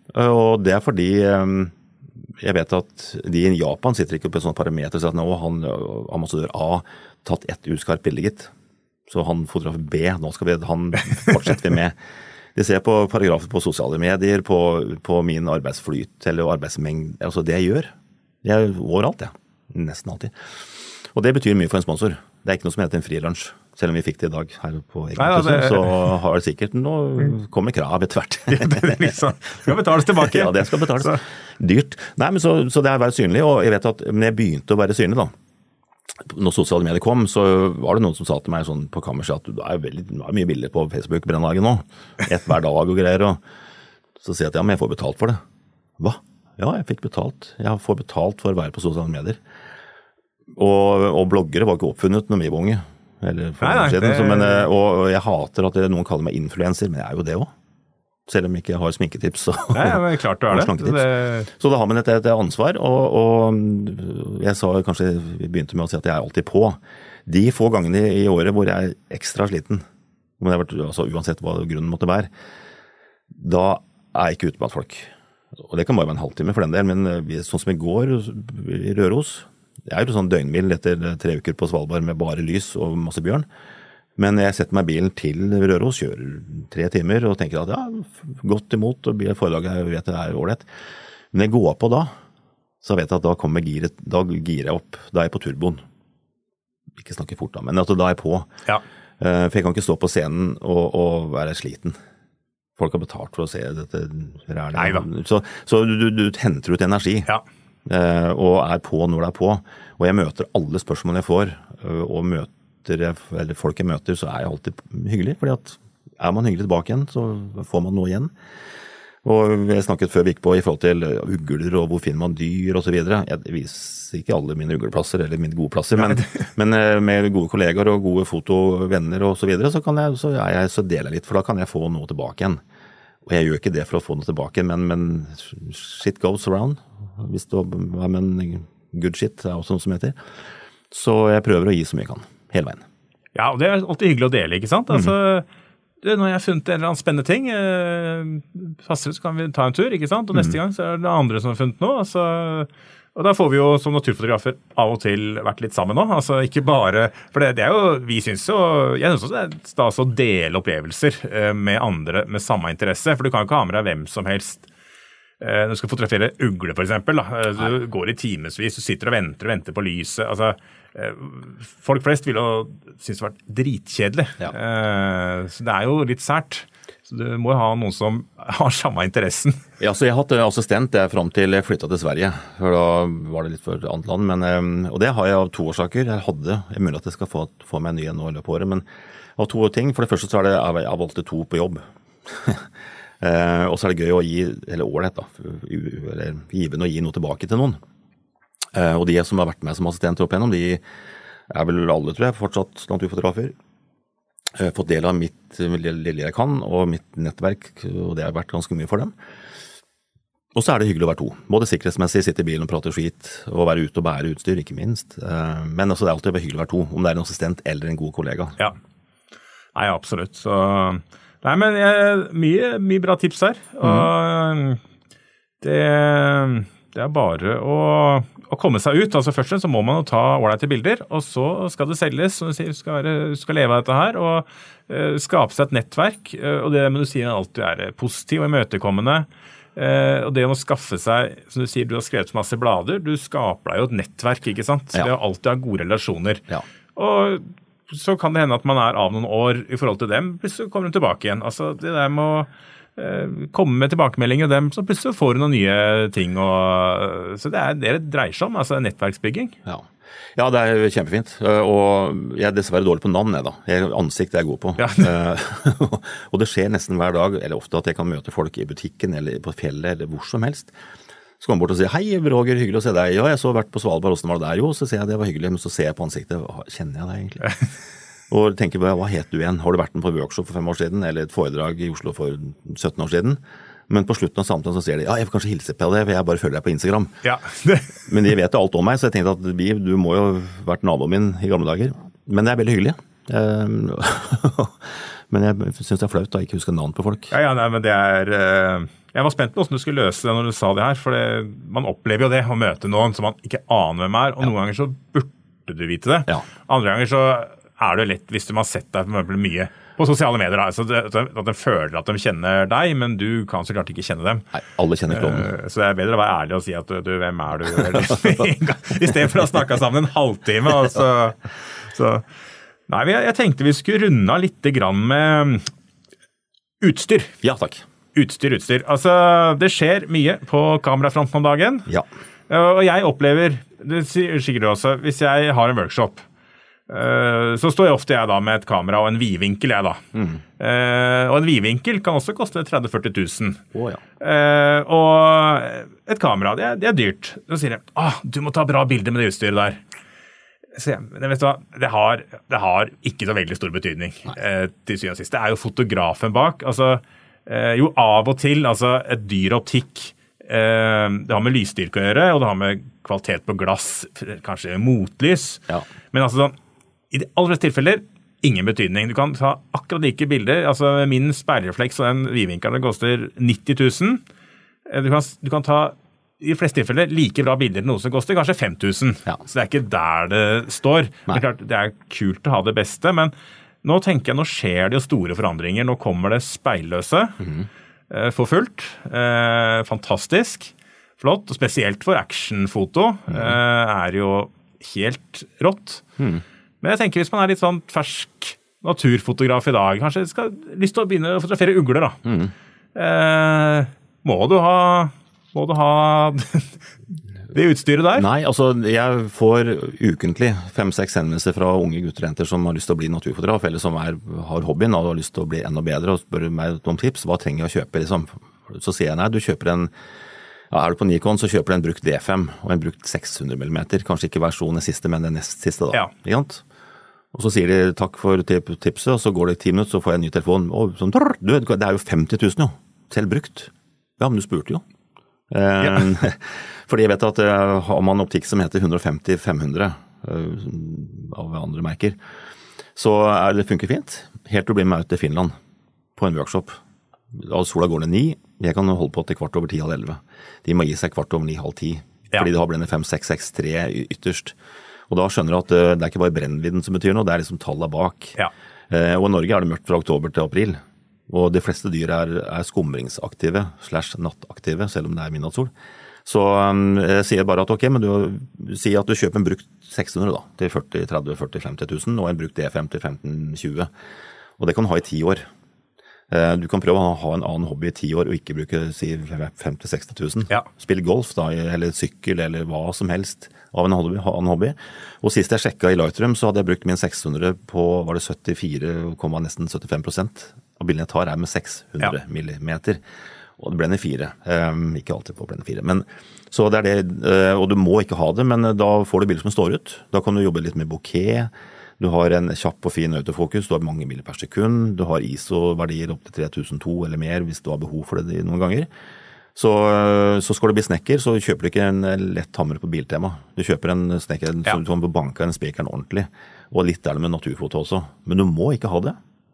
Og det fordi jeg vet at de i Japan sitter ikke på et sånt parameter og sier at nå har ambassadør A tatt ett uskarpt bilde, gitt. Så han fotograf B, nå fortsetter vi med. De ser på paragrafer på sosiale medier, på min arbeidsflyt eller arbeidsmengd. Altså det jeg gjør. Det er overalt, nesten alltid. Og det betyr mye for en sponsor. Det er ikke noe som heter en frilunsj. Selv om vi fikk det i dag her på Egen så har det sikkert nå kommer krav etter hvert. Det skal betales tilbake. Ja, det skal betales. Dyrt. Nei, men så det er å være synlig, og jeg vet at når jeg begynte å være synlig da, når sosiale medier kom, så var det noen som sa til meg sånn på kammerset at det er mye bilder på Facebook brenndagen nå, ett hver dag og greier, og så sier jeg at ja, men jeg får betalt for det. Hva? Ja, jeg fikk betalt. Jeg får betalt for å være på sosiale medier. Og bloggere var ikke oppfunnet når vi var unge. Eller for noen siden. Og jeg hater at noen kaller meg influencer, men jeg er jo det også. Selv om jeg ikke har sminketips. Nei, men klart du er det. Så da har man et ansvar, og jeg sa kanskje, vi begynte med å si at jeg er alltid på. De få gangene i året hvor jeg er ekstra sliten, altså uansett hva grunnen måtte være, da er jeg ikke ute blant folk. Og det kan bare være en halvtime for den del, men sånn som i går i Røros, jeg er jo sånn døgnvill etter 3 uker på Svalbard med bare lys og masse bjørn. Men jeg setter meg bilen til Røros, kjører 3 timer og tenker at ja, godt imot, og forlaget jeg vet det er ålreit. Men jeg går på da, så vet jeg at da kommer giret, da girer jeg opp, da er jeg på turboen. Ikke snakke fort da, men at da er jeg på. Ja. For jeg kan ikke stå på scenen og være sliten. Folk har betalt for å se dette rælet. Så du henter ut energi. Ja. Og er på når det er på, og jeg møter alle spørsmålene jeg får, og folk jeg møter, så er jeg alltid hyggelig, fordi at er man hyggelig tilbake igjen, så får man noe igjen. Og jeg snakket før vi gikk på i forhold til ugler og hvor finner man dyr og så videre. Jeg viser ikke alle mine ugleplasser eller mine gode plasser, men med gode kollegaer og gode fotovenner og så videre, så deler jeg litt, for da kan jeg få noe tilbake igjen. Og jeg gjør ikke det for å få noe tilbake, men shit goes around. Hvis det var med en good shit, det er også noe som heter. Så jeg prøver å gi så mye jeg kan, hele veien. Ja, og det er alltid hyggelig å dele, ikke sant? Altså, når jeg har funnet en eller annen spennende ting, fastere så kan vi ta en tur, ikke sant? Og neste gang så er det andre som har funnet noe, altså... Og da får vi jo som naturfotografer av og til vært litt sammen nå, altså ikke bare, for det er jo, jeg synes også det er stas å dele opplevelser med andre med samme interesse, for du kan ikke ha med deg hvem som helst. Når du skal fotografere ugle for eksempel, du går i timesvis, du sitter og venter på lyset, altså folk flest vil jo synes det har vært dritkjedelig, så det er jo litt sært. Så du må ha noen som har samme interessen. Ja, så jeg har hatt assistent frem til jeg flyttet til Sverige, for da var det litt for et annet land, og det har jeg av 2 årsaker. Jeg mulig at jeg skal få meg en ny nå i løpet av året, men av 2 ting. For det første så er det jeg valgte 2 på jobb. Og så er det gøy å gi, eller ålreit da, eller givende å gi noe tilbake til noen. Og de som har vært med som assistent opp igjennom, de er vel alle, tror jeg, fortsatt naturfotografer. Fått del av mitt lille jeg kan, og mitt nettverk, og det har vært ganske mye for dem. Og så er det hyggelig å være 2. Både sikkerhetsmessig, sitte i bilen og prate skit, og være ute og bære utstyr, ikke minst. Men altså, det er alltid hyggelig å være 2, om det er en assistent eller en god kollega. Ja, nei, absolutt. Så, nei, men mye bra tips her. Og det er bare å komme seg ut. Altså først så må man jo ta ålreite bilder, og så skal det selges, og du skal leve av dette her, og skape seg et nettverk, og det må du si alltid er positiv og imøtekommende. Og det å skaffe seg, som du sier, du har skrevet masse blader, du skaper deg jo et nettverk, ikke sant? Ja. Det å alltid ha gode relasjoner. Ja. Og så kan det hende at man er av noen år i forhold til dem, plutselig kommer du tilbake igjen. Altså det der med å komme med tilbakemeldinger av dem, så plutselig får du noen nye ting. Så det dreier seg om, altså nettverksbygging. Ja, det er kjempefint. Og jeg er dessverre dårlig på navn, ansikt er jeg god på. Ja. Og det skjer nesten hver dag, eller ofte at jeg kan møte folk i butikken, eller på fjellet, eller hvor som helst. Så kommer jeg bort og sier, hei Roger, hyggelig å se deg. Ja, jeg så vært på Svalbard, hvordan var det der? Jo, så ser jeg det var hyggelig, men så ser jeg på ansiktet, kjenner jeg deg egentlig? Og tenker på, hva het du igjen? Har du vært med på workshop for 5 år siden, eller et foredrag i Oslo for 17 år siden? Men på slutten av samtalen så sier de, ja, jeg får kanskje hilse på deg, for jeg bare følger deg på Instagram. Ja. Men de vet jo alt om meg, så jeg tenkte at du må jo vært naboen min i gamle dager. Men det er veldig hyggelig. Men jeg synes det er flaut da, ikke husker navn på folk. Ja, nei, men det jeg var spent på hvordan du skulle løse det når du sa det her, for man opplever jo det å møte noen som man ikke aner hvem og noen ganger så burde du vite det. Ja. Andre ganger så det lett hvis du har sett deg for eksempel mye på sosiale medier, altså at de føler at de kjenner deg, men du kan så klart ikke kjenne dem. Nei, alle kjenner klovnen. Så det bedre å være ærlig og si at du hvem du? I stedet for å snakke sammen en halvtime. Så. Nei, jeg tenkte vi skulle runde av litt grann med utstyr. Ja, takk. Utstyr. Altså, det skjer mye på kamerafronten om dagen. Ja. Og jeg opplever, det sier sikkert du også, hvis jeg har en workshop, så står jeg ofte da med et kamera og en vidvinkel da. Og en vidvinkel kan også koste 30-40 000. Ja. Og et kamera, det dyrt. Så sier jeg, du må ta bra bilder med det utstyret der. Så vet du hva, det har ikke så veldig stor betydning til syvende og sist. Det jo fotografen bak. Altså, jo av og til, altså et dyr optikk, det har med lysstyrke å gjøre, og det har med kvalitet på glass, kanskje motlys. Ja. Men altså sånn, i de aller fleste tilfeller, ingen betydning. Du kan ta akkurat like bilder, altså min sperrefleks og den vidvinkelen, det koster 90 000. Du kan ta i de fleste tilfeller like bra bilder til noe som koster kanskje 5 000. Ja. Så det ikke der det står. Det klart, det kult å ha det beste, men nå tenker jeg, nå skjer det jo store forandringer. Nå kommer det speilløse for fullt. Fantastisk. Flott. Og spesielt for actionfoto jo helt rått. Men jeg tenker hvis man litt sånn fersk naturfotograf i dag, kanskje skal lyst til å begynne å fotografere ugler da. Må du ha det utstyret der? Nei, altså jeg får ukentlig 5-6 henvendelser fra unge gutter og jenter som har lyst til å bli naturfotograf, eller som har hobbyen og har lyst til å bli enda bedre og spør meg om tips. Hva trenger jeg å kjøpe liksom? Så sier jeg nei, du kjøper du på Nikon, så kjøper du en brukt D5 og en brukt 600 mm, kanskje ikke versjonen siste, men den nest siste da. Ja. Og så sier de takk for tipset, og så går det 10 minutter, så får jeg en ny telefon. Og sånn, det jo 50 000 jo, selv brukt. Ja, men du spurte jo. Fordi jeg vet at har man optikk som heter 150-500 av andre merker, så det funker fint. Helt til å bli med ut til Finland på en workshop. Da sola går ned 9, jeg kan holde på til 11:15. De må gi seg 9:15, fordi det har blende 5-6-6-3 ytterst. Og da skjønner du at det ikke bare brennvidden som betyr noe, det liksom tallet bak. Ja. Og i Norge det mørkt fra oktober til april. Og de fleste dyr skumringsaktive / nattaktive, selv om det midnattssol. Så jeg sier bare at ok, men du sier at du kjøper en brukt 600 da, til 40-30-40-50 000, og en brukt D5 til 15-20. Og det kan du ha i 10 år. Du kan prøve å ha en annen hobby i 10 år, og ikke bruke 50-60 000. Ja. Spill golf da, eller sykkel, eller hva som helst av en annen hobby. Og sist jeg sjekket i Lightroom, så hadde jeg brukt min 600 på, var det 74, nesten 75%. Og bildene jeg tar med 600 millimeter. Og det blender 4. Ikke alltid på blender 4. Men, så det det, og du må ikke ha det, men da får du bilder som står ut. Da kan du jobbe litt med bokeh. Du har en kjapp og fin autofokus, du har mange bilder per sekund, du har ISO-verdier opp til 3002 eller mer hvis du har behov for det noen ganger. Så skal du bli snekker, så kjøper du ikke en lett hammer på biltema. Du kjøper en snekker som du kan banke en spekeren ordentlig, og litt det med naturfoto også. Men du må ikke ha det.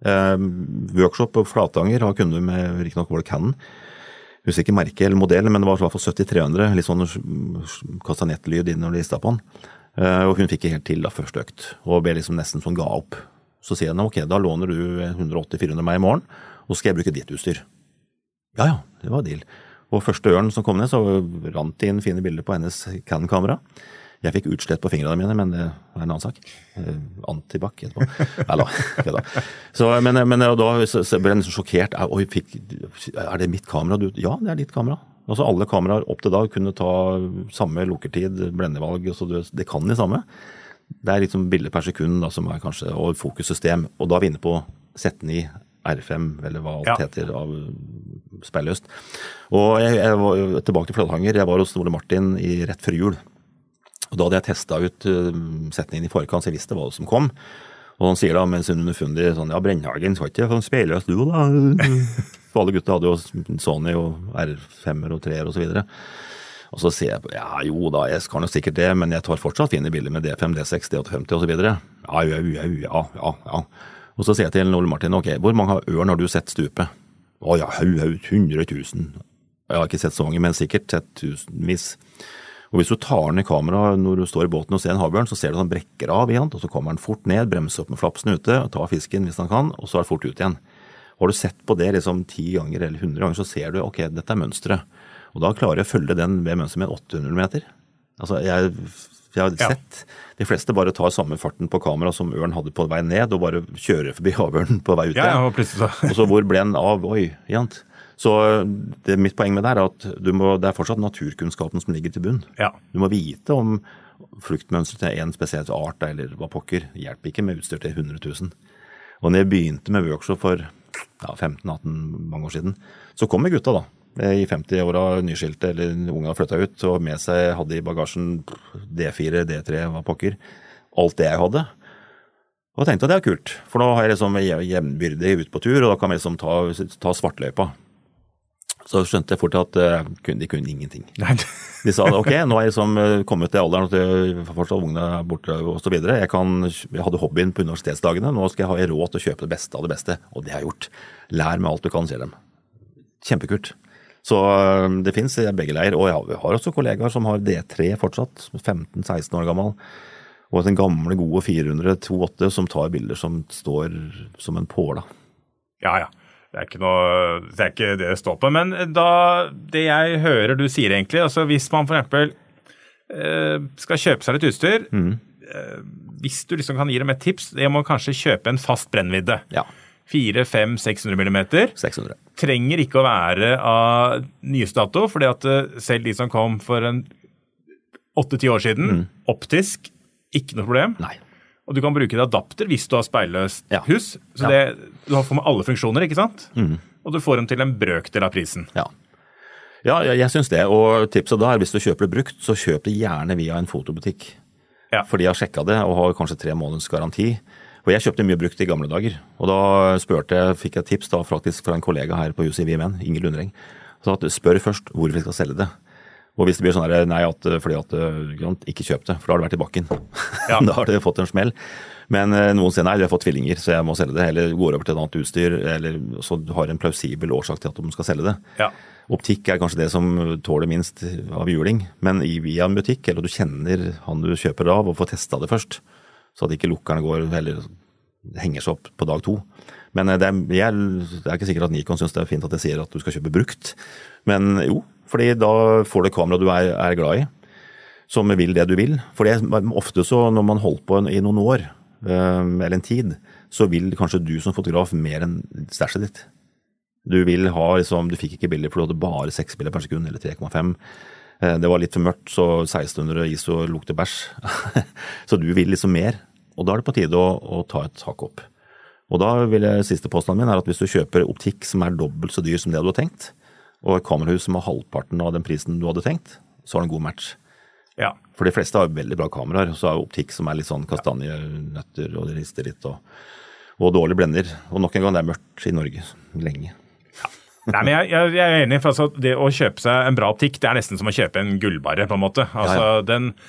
Workshop på Flatanger har kunder med, riktignok var det Canon, husker ikke merke eller modell, men det var i hvert fall 70-300, litt sånn kastanettlyd inn når de stakk på den. Og hun fikk ikke helt til da første økt, og ble liksom nesten sånn ga opp. Så sier han, ok, da låner du 180-400 meg i morgen, og så skal jeg bruke ditt utstyr. Ja, det var deal. Og første øren som kom ned, så rant det inn fine bilder på hennes Canon-kamera. Jeg fikk utslett på fingrene mine, men det en annen sak. Antibac etterpå. Eller, så, men da ble jeg nesten sjokkert. Oi, det mitt kamera? Ja, det ditt kamera. Altså alle kameraer opp til da kunne ta samme lukertid, blendevalg, så det kan de samme. Det liksom bilder per sekund da, som kanskje, og fokussystem, og da er vi inne på Z9, R5, eller hva alt heter av speilløst. Og jeg var tilbake til Flatanger, jeg var hos Ole Martin rett før jul, og da hadde jeg testet ut Z9 i forkant, så jeg visste hva som kom. Og han sier da, mens hun underfundig, sånn, ja, Brennhagen skal ikke få speilløst du da. For alle gutta hadde jo Sony og R5-er og 3-er og så videre. Og så sier jeg, ja jo da, jeg skal nok sikkert det, men jeg tar fortsatt fine bilder med D5, D6, D850 og så videre. Ja. Og så sier jeg til Ole Martin, ok, hvor mange ørn har du sett stupe? Ja, 100 000. Jeg har ikke sett så mange, men sikkert sett tusenvis. Og hvis du tar ned kameraet når du står i båten og ser en havørn, så ser du at han brekker av igjen, og så kommer han fort ned, bremser opp med flapsen ute, og tar fisken hvis han kan, og så er det fort ut igjen. Og har du sett på det liksom 10 ganger eller 100 ganger, så ser du, ok, dette er mønstret. Og da klarer jeg å følge den ved mønstret med 800 meter. Altså, jeg har sett de fleste bare tar samme farten på kamera som ørn hadde på vei ned, og bare kjører forbi havørnen på vei ut igjen. Ja, plutselig. Og så hvor ble den av? Oi, jant. Så mitt poeng med det er at det er fortsatt naturkunnskapen som ligger til bunn. Ja. Du må vite om fluktmønstret til en spesiell art, eller hva pokker, hjelper ikke med utstyr til 100 000. Og når jeg begynte med workshop for 15-18 mange år siden, så kom jeg gutta da, i 50-åra nyskilte, eller unge har flyttet ut, og med seg hadde i bagasjen D4, D3, hva pokker, alt det jeg hadde. Og jeg tenkte at det er kult, for nå har jeg liksom jevnbyrde ut på tur, og da kan jeg liksom ta svartløypa. Så skjønte jeg fort at de kunne ingenting. De sa, ok, nå har jeg liksom kommet til alderen at fortsatt ungene er borte og så videre. Jeg hadde hobbyen på universitetsdagene, nå skal jeg ha råd til å kjøpe det beste av det beste, og det har jeg gjort. Lær med alt du kan, sier dem. Kjempekult. Så det finnes i begge leir, og jeg har også kollegaer som har D3 fortsatt, 15-16 år gammel, og den gamle gode 400-28 som tar bilder som står som en påla. Ja. Det er ikke det det står på, men det jeg hører du sier egentlig, altså hvis man for eksempel skal kjøpe seg litt utstyr, hvis du liksom kan gi dem et tips, det må kanskje kjøpe en fast brennvidde. Ja. 4, 5, 600 millimeter. 600. Trenger ikke å være av nyeste dato, fordi at selv de som kom for 8-10 år siden, optisk, ikke noe problem. Nei. Og du kan bruke det adapter hvis du har speilløst hus. Så du får med alle funksjoner, ikke sant? Og du får dem til en brøkdel av prisen. Ja, jeg synes det. Og tipset da er hvis du kjøper det brukt, så kjøp det gjerne via en fotobutikk. Ja. Fordi jeg har sjekket det og har kanskje 3 måneders garanti. Og jeg kjøpte mye brukt i gamle dager. Og da fikk jeg tips da faktisk fra en kollega her på huset i VMN, Inger Lundreng. Så spør først hvor vi skal selge det. Og hvis det blir sånn her, nei, fordi ikke kjøp det, for da har det vært i bakken. Ja. Da har det fått en smell. Men noen sier nei, du har fått tvillinger, så jeg må selge det, eller går over til et annet utstyr, eller så du har en plausibel årsak til at de skal selge det. Ja. Optikk er kanskje det som tåler minst av juling, men via en butikk, eller du kjenner han du kjøper av, og får testet det først, så at ikke lukkerne går, eller henger seg opp på dag 2. Men det er ikke sikkert at Nikon synes det er fint at jeg sier at du skal kjøpe brukt, men jo, fordi da får du kamera du er glad i, som vil det du vil. For det er ofte så når man holder på i noen år, eller en tid, så vil kanskje du som fotograf mer enn stærset ditt. Du vil ha, liksom, du fikk ikke bilder for du hadde bare 6 bilder per sekund, eller 3,5. Det var litt for mørkt, så 1600 ISO lukter bæsj. Så du vil liksom mer, og da er det på tide å ta et hakk opp. Og da siste påstanden min er at hvis du kjøper optikk som er dobbelt så dyr som det du har tenkt, og et kamerahus som har halvparten av den prisen du hadde tenkt, så er det en god match. Ja. For de fleste har veldig bra kameraer, så er optikk som er litt sånn kastanjenøtter, og det rister litt, og dårlig blender. Og nok en gang, det er mørkt i Norge lenge. Ja. Nei, men jeg er enig, for altså, det å kjøpe seg en bra optikk, det er nesten som å kjøpe en gullbarre, på en måte. Altså,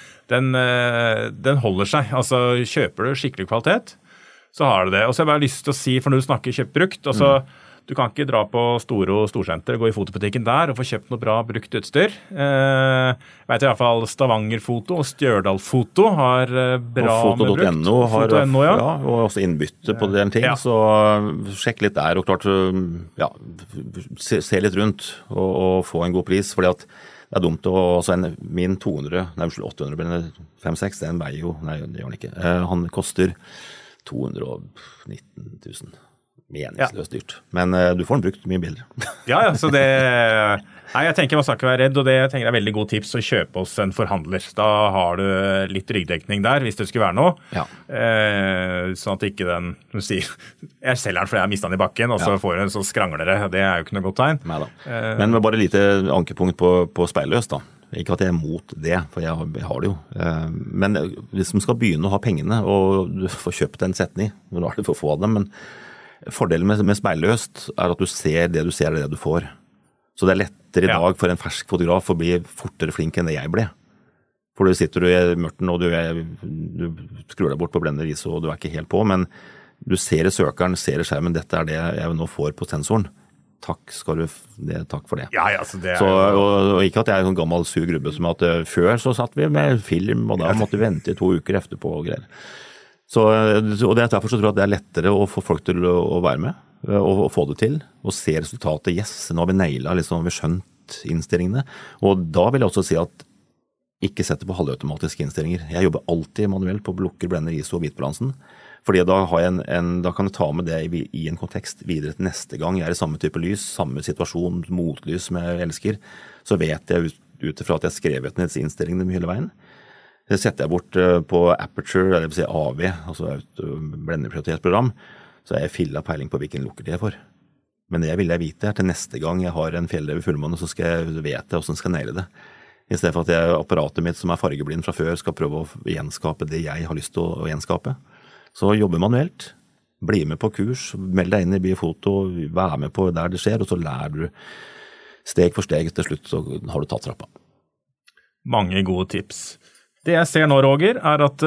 den holder seg. Altså, kjøper du skikkelig kvalitet, så har du det. Og så har jeg bare lyst til å si, for når du snakker kjøpt brukt, altså, du kan ikke dra på Storo Storsenter, gå i fotobutikken der og få kjøpt noe bra brukt utstyr. Jeg vet i hvert fall Stavanger Foto og Stjørdal Foto har bra med brukt. Foto.no har og også innbytte på den ting, så sjekk litt der og klart se litt rundt og få en god pris, fordi at det er dumt å, min 800, 5-6, den veier jo, nei det gjør den ikke, han koster 219 000. Meningsløst dyrt. Men du får den brukt mye bilder. Ja, så det... Nei, jeg tenker man skal ikke være redd, og det tenker jeg er veldig god tips å kjøpe hos en forhandler. Da har du litt ryggdekning der, hvis det skulle være noe. Ja. Sånn at ikke den, du sier, jeg selger den fordi jeg har mistet den i bakken, og så får den så skrangler det. Det er jo ikke noe godt tegn. Neida. Men med bare lite ankepunkt på speilløs da. Ikke at jeg er mot det, for jeg har det jo. Men hvis man skal begynne å ha pengene, og du får kjøpt en setning, nå er det for å få dem, men fordelen med speilløst er at du ser det du får. Så det er lettere i dag for en fersk fotograf å bli fortere flink enn det jeg ble. For du sitter i mørten og du skrur deg bort på blender ISO og du er ikke helt på, men Du ser i søkeren, ser i skjermen, dette det jeg nå får på sensoren. Takk for det. Ja, altså det så, og ikke at jeg en sånn gammel sur grubbe som at før så satt vi med film, og da måtte vi vente 2 uker etterpå og greier. Og derfor så tror jeg at det lettere å få folk til å være med, og få det til, og se resultatet. Yes, nå har vi nailet, liksom, vi har skjønt innstillingene. Og da vil jeg også si at ikke sette på halvautomatiske innstillinger. Jeg jobber alltid manuelt på blokker, blender, ISO og hvitbalansen. Fordi da kan jeg ta med det i en kontekst videre til neste gang. Jeg i samme type lys, samme situasjon, motlys som jeg elsker. Så vet jeg ut fra at jeg har skrevet ned innstillingene hele veien. Det setter jeg bort på Aperture, det vil si AV, altså blenderprioritetsprogram, så jeg filla peiling på hvilken lukker det får. Men det vil jeg vite til neste gang jeg har en fjellrev i fullmåne, så skal jeg vite hvordan jeg skal naile det. I stedet for at apparatet mitt som fargeblind fra før skal prøve å gjenskape det jeg har lyst til å gjenskape. Så jobbe manuelt, bli med på kurs, meld deg inn i Biofoto, vær med på der det skjer, og så lærer du steg for steg til slutt, så har du tatt trappa. Mange gode tips. Det jeg ser nå, Roger, at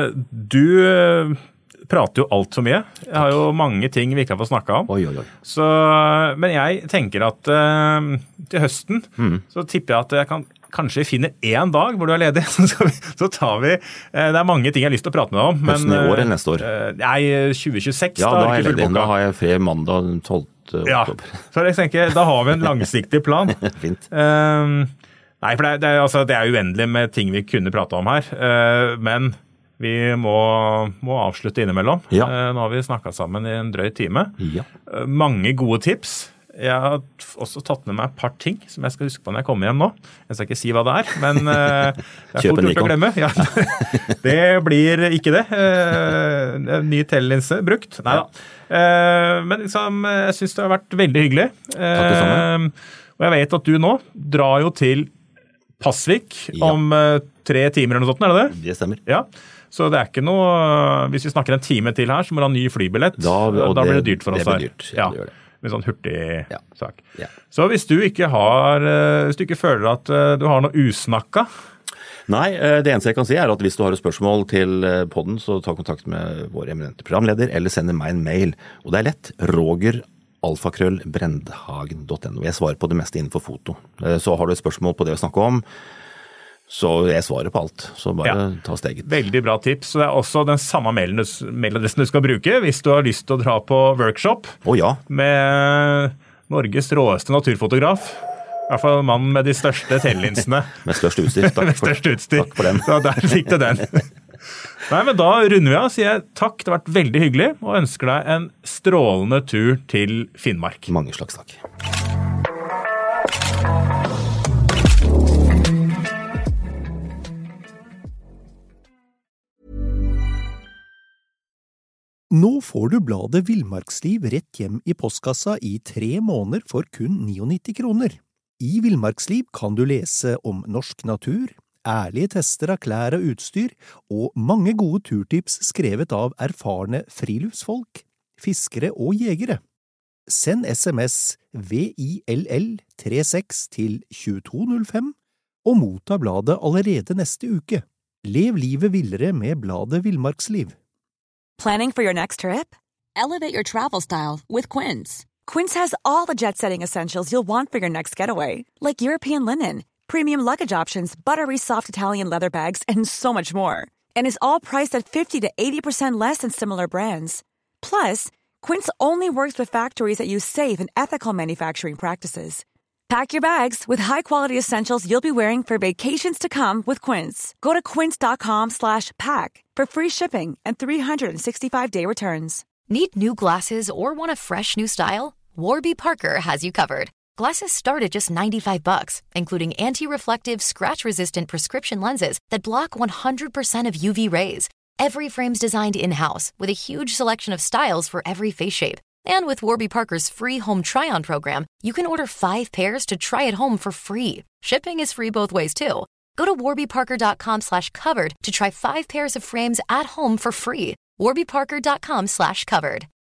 du prater jo alt for mye. Jeg har jo mange ting vi ikke har fått snakket om. Oi. Men jeg tenker at til høsten så tipper jeg at jeg kanskje finner en dag hvor du ledig, så tar vi, det mange ting jeg har lyst til å prate med deg om. Høsten i år eller neste år? Nei, 2026 ja, da er jeg ledig. Da har jeg fred mandag 12. oktober. Så jeg tenker, da har vi en langsiktig plan. Fint. Nei, for det er uendelig med ting vi kunne prate om her, men vi må avslutte innimellom. Ja. Nå har vi snakket sammen i en drøy time. Ja. Mange gode tips. Jeg har også tatt med meg et par ting som jeg skal huske på når jeg kommer hjem nå. Jeg skal ikke si hva det men det fort gjort å glemme. Ja, det blir ikke det. En ny telelinse brukt. Neida. Men liksom, jeg synes det har vært veldig hyggelig. Takk det samme. Og jeg vet at du nå drar jo til Pasvik om 3 timer eller noe sånt, det? Det stemmer. Ja. Så det er ikke noe, hvis vi snakker en time til her, så må du ha ny flybillett. Da blir det dyrt for oss her. Det blir dyrt, ja, det gjør det. Med sånn hurtig sak. Ja. Så hvis du ikke føler at du har noe usnakka? Nei, det eneste jeg kan si at hvis du har et spørsmål til podden, så ta kontakt med vår eminente programleder, eller send meg en mail. Og det er lett, roger@brendhagen.no. Jeg svarer på det meste innenfor foto. Så har du et spørsmål på det vi snakker om, så jeg svarer på alt, så bare ta steget. Veldig bra tips. Så det er også den samme mailadressen du skal bruke hvis du har lyst til å dra på workshop med Norges råeste naturfotograf. I hvert fall mannen med de største telelinsene. Med størst utstyr. Takk for den. Så der fikk du den. Nei, men da runder vi av, sier jeg takk, det har vært veldig hyggelig, og ønsker deg en strålende tur til Finnmark. Mange slags takk. Nå får du bladet Villmarksliv rett hjem i postkassa i 3 måneder for kun 99 kroner. I Villmarksliv kan du lese om norsk natur, ærlige tester av klær og utstyr, og mange gode turtips skrevet av erfarne friluftsfolk, fiskere og jegere. Send SMS VILL36 til 2205 og motta bladet allerede neste uke. Lev livet villere med bladet Villmarksliv. Planning for your next trip? Elevate your travel style with Quince. Quince has all the jet-setting essentials you'll want for your next getaway, like European linen, premium luggage options, buttery soft Italian leather bags, and so much more. And is all priced at 50 to 80% less than similar brands. Plus, Quince only works with factories that use safe and ethical manufacturing practices. Pack your bags with high-quality essentials you'll be wearing for vacations to come with Quince. Go to quince.com/pack for free shipping and 365-day returns. Need new glasses or want a fresh new style? Warby Parker has you covered. Glasses start at just $95, including anti-reflective, scratch-resistant prescription lenses that block 100% of UV rays. Every frame's designed in-house with a huge selection of styles for every face shape. And with Warby Parker's free home try-on program, you can order 5 pairs to try at home for free. Shipping is free both ways, too. Go to warbyparker.com/covered to try 5 pairs of frames at home for free. warbyparker.com/covered.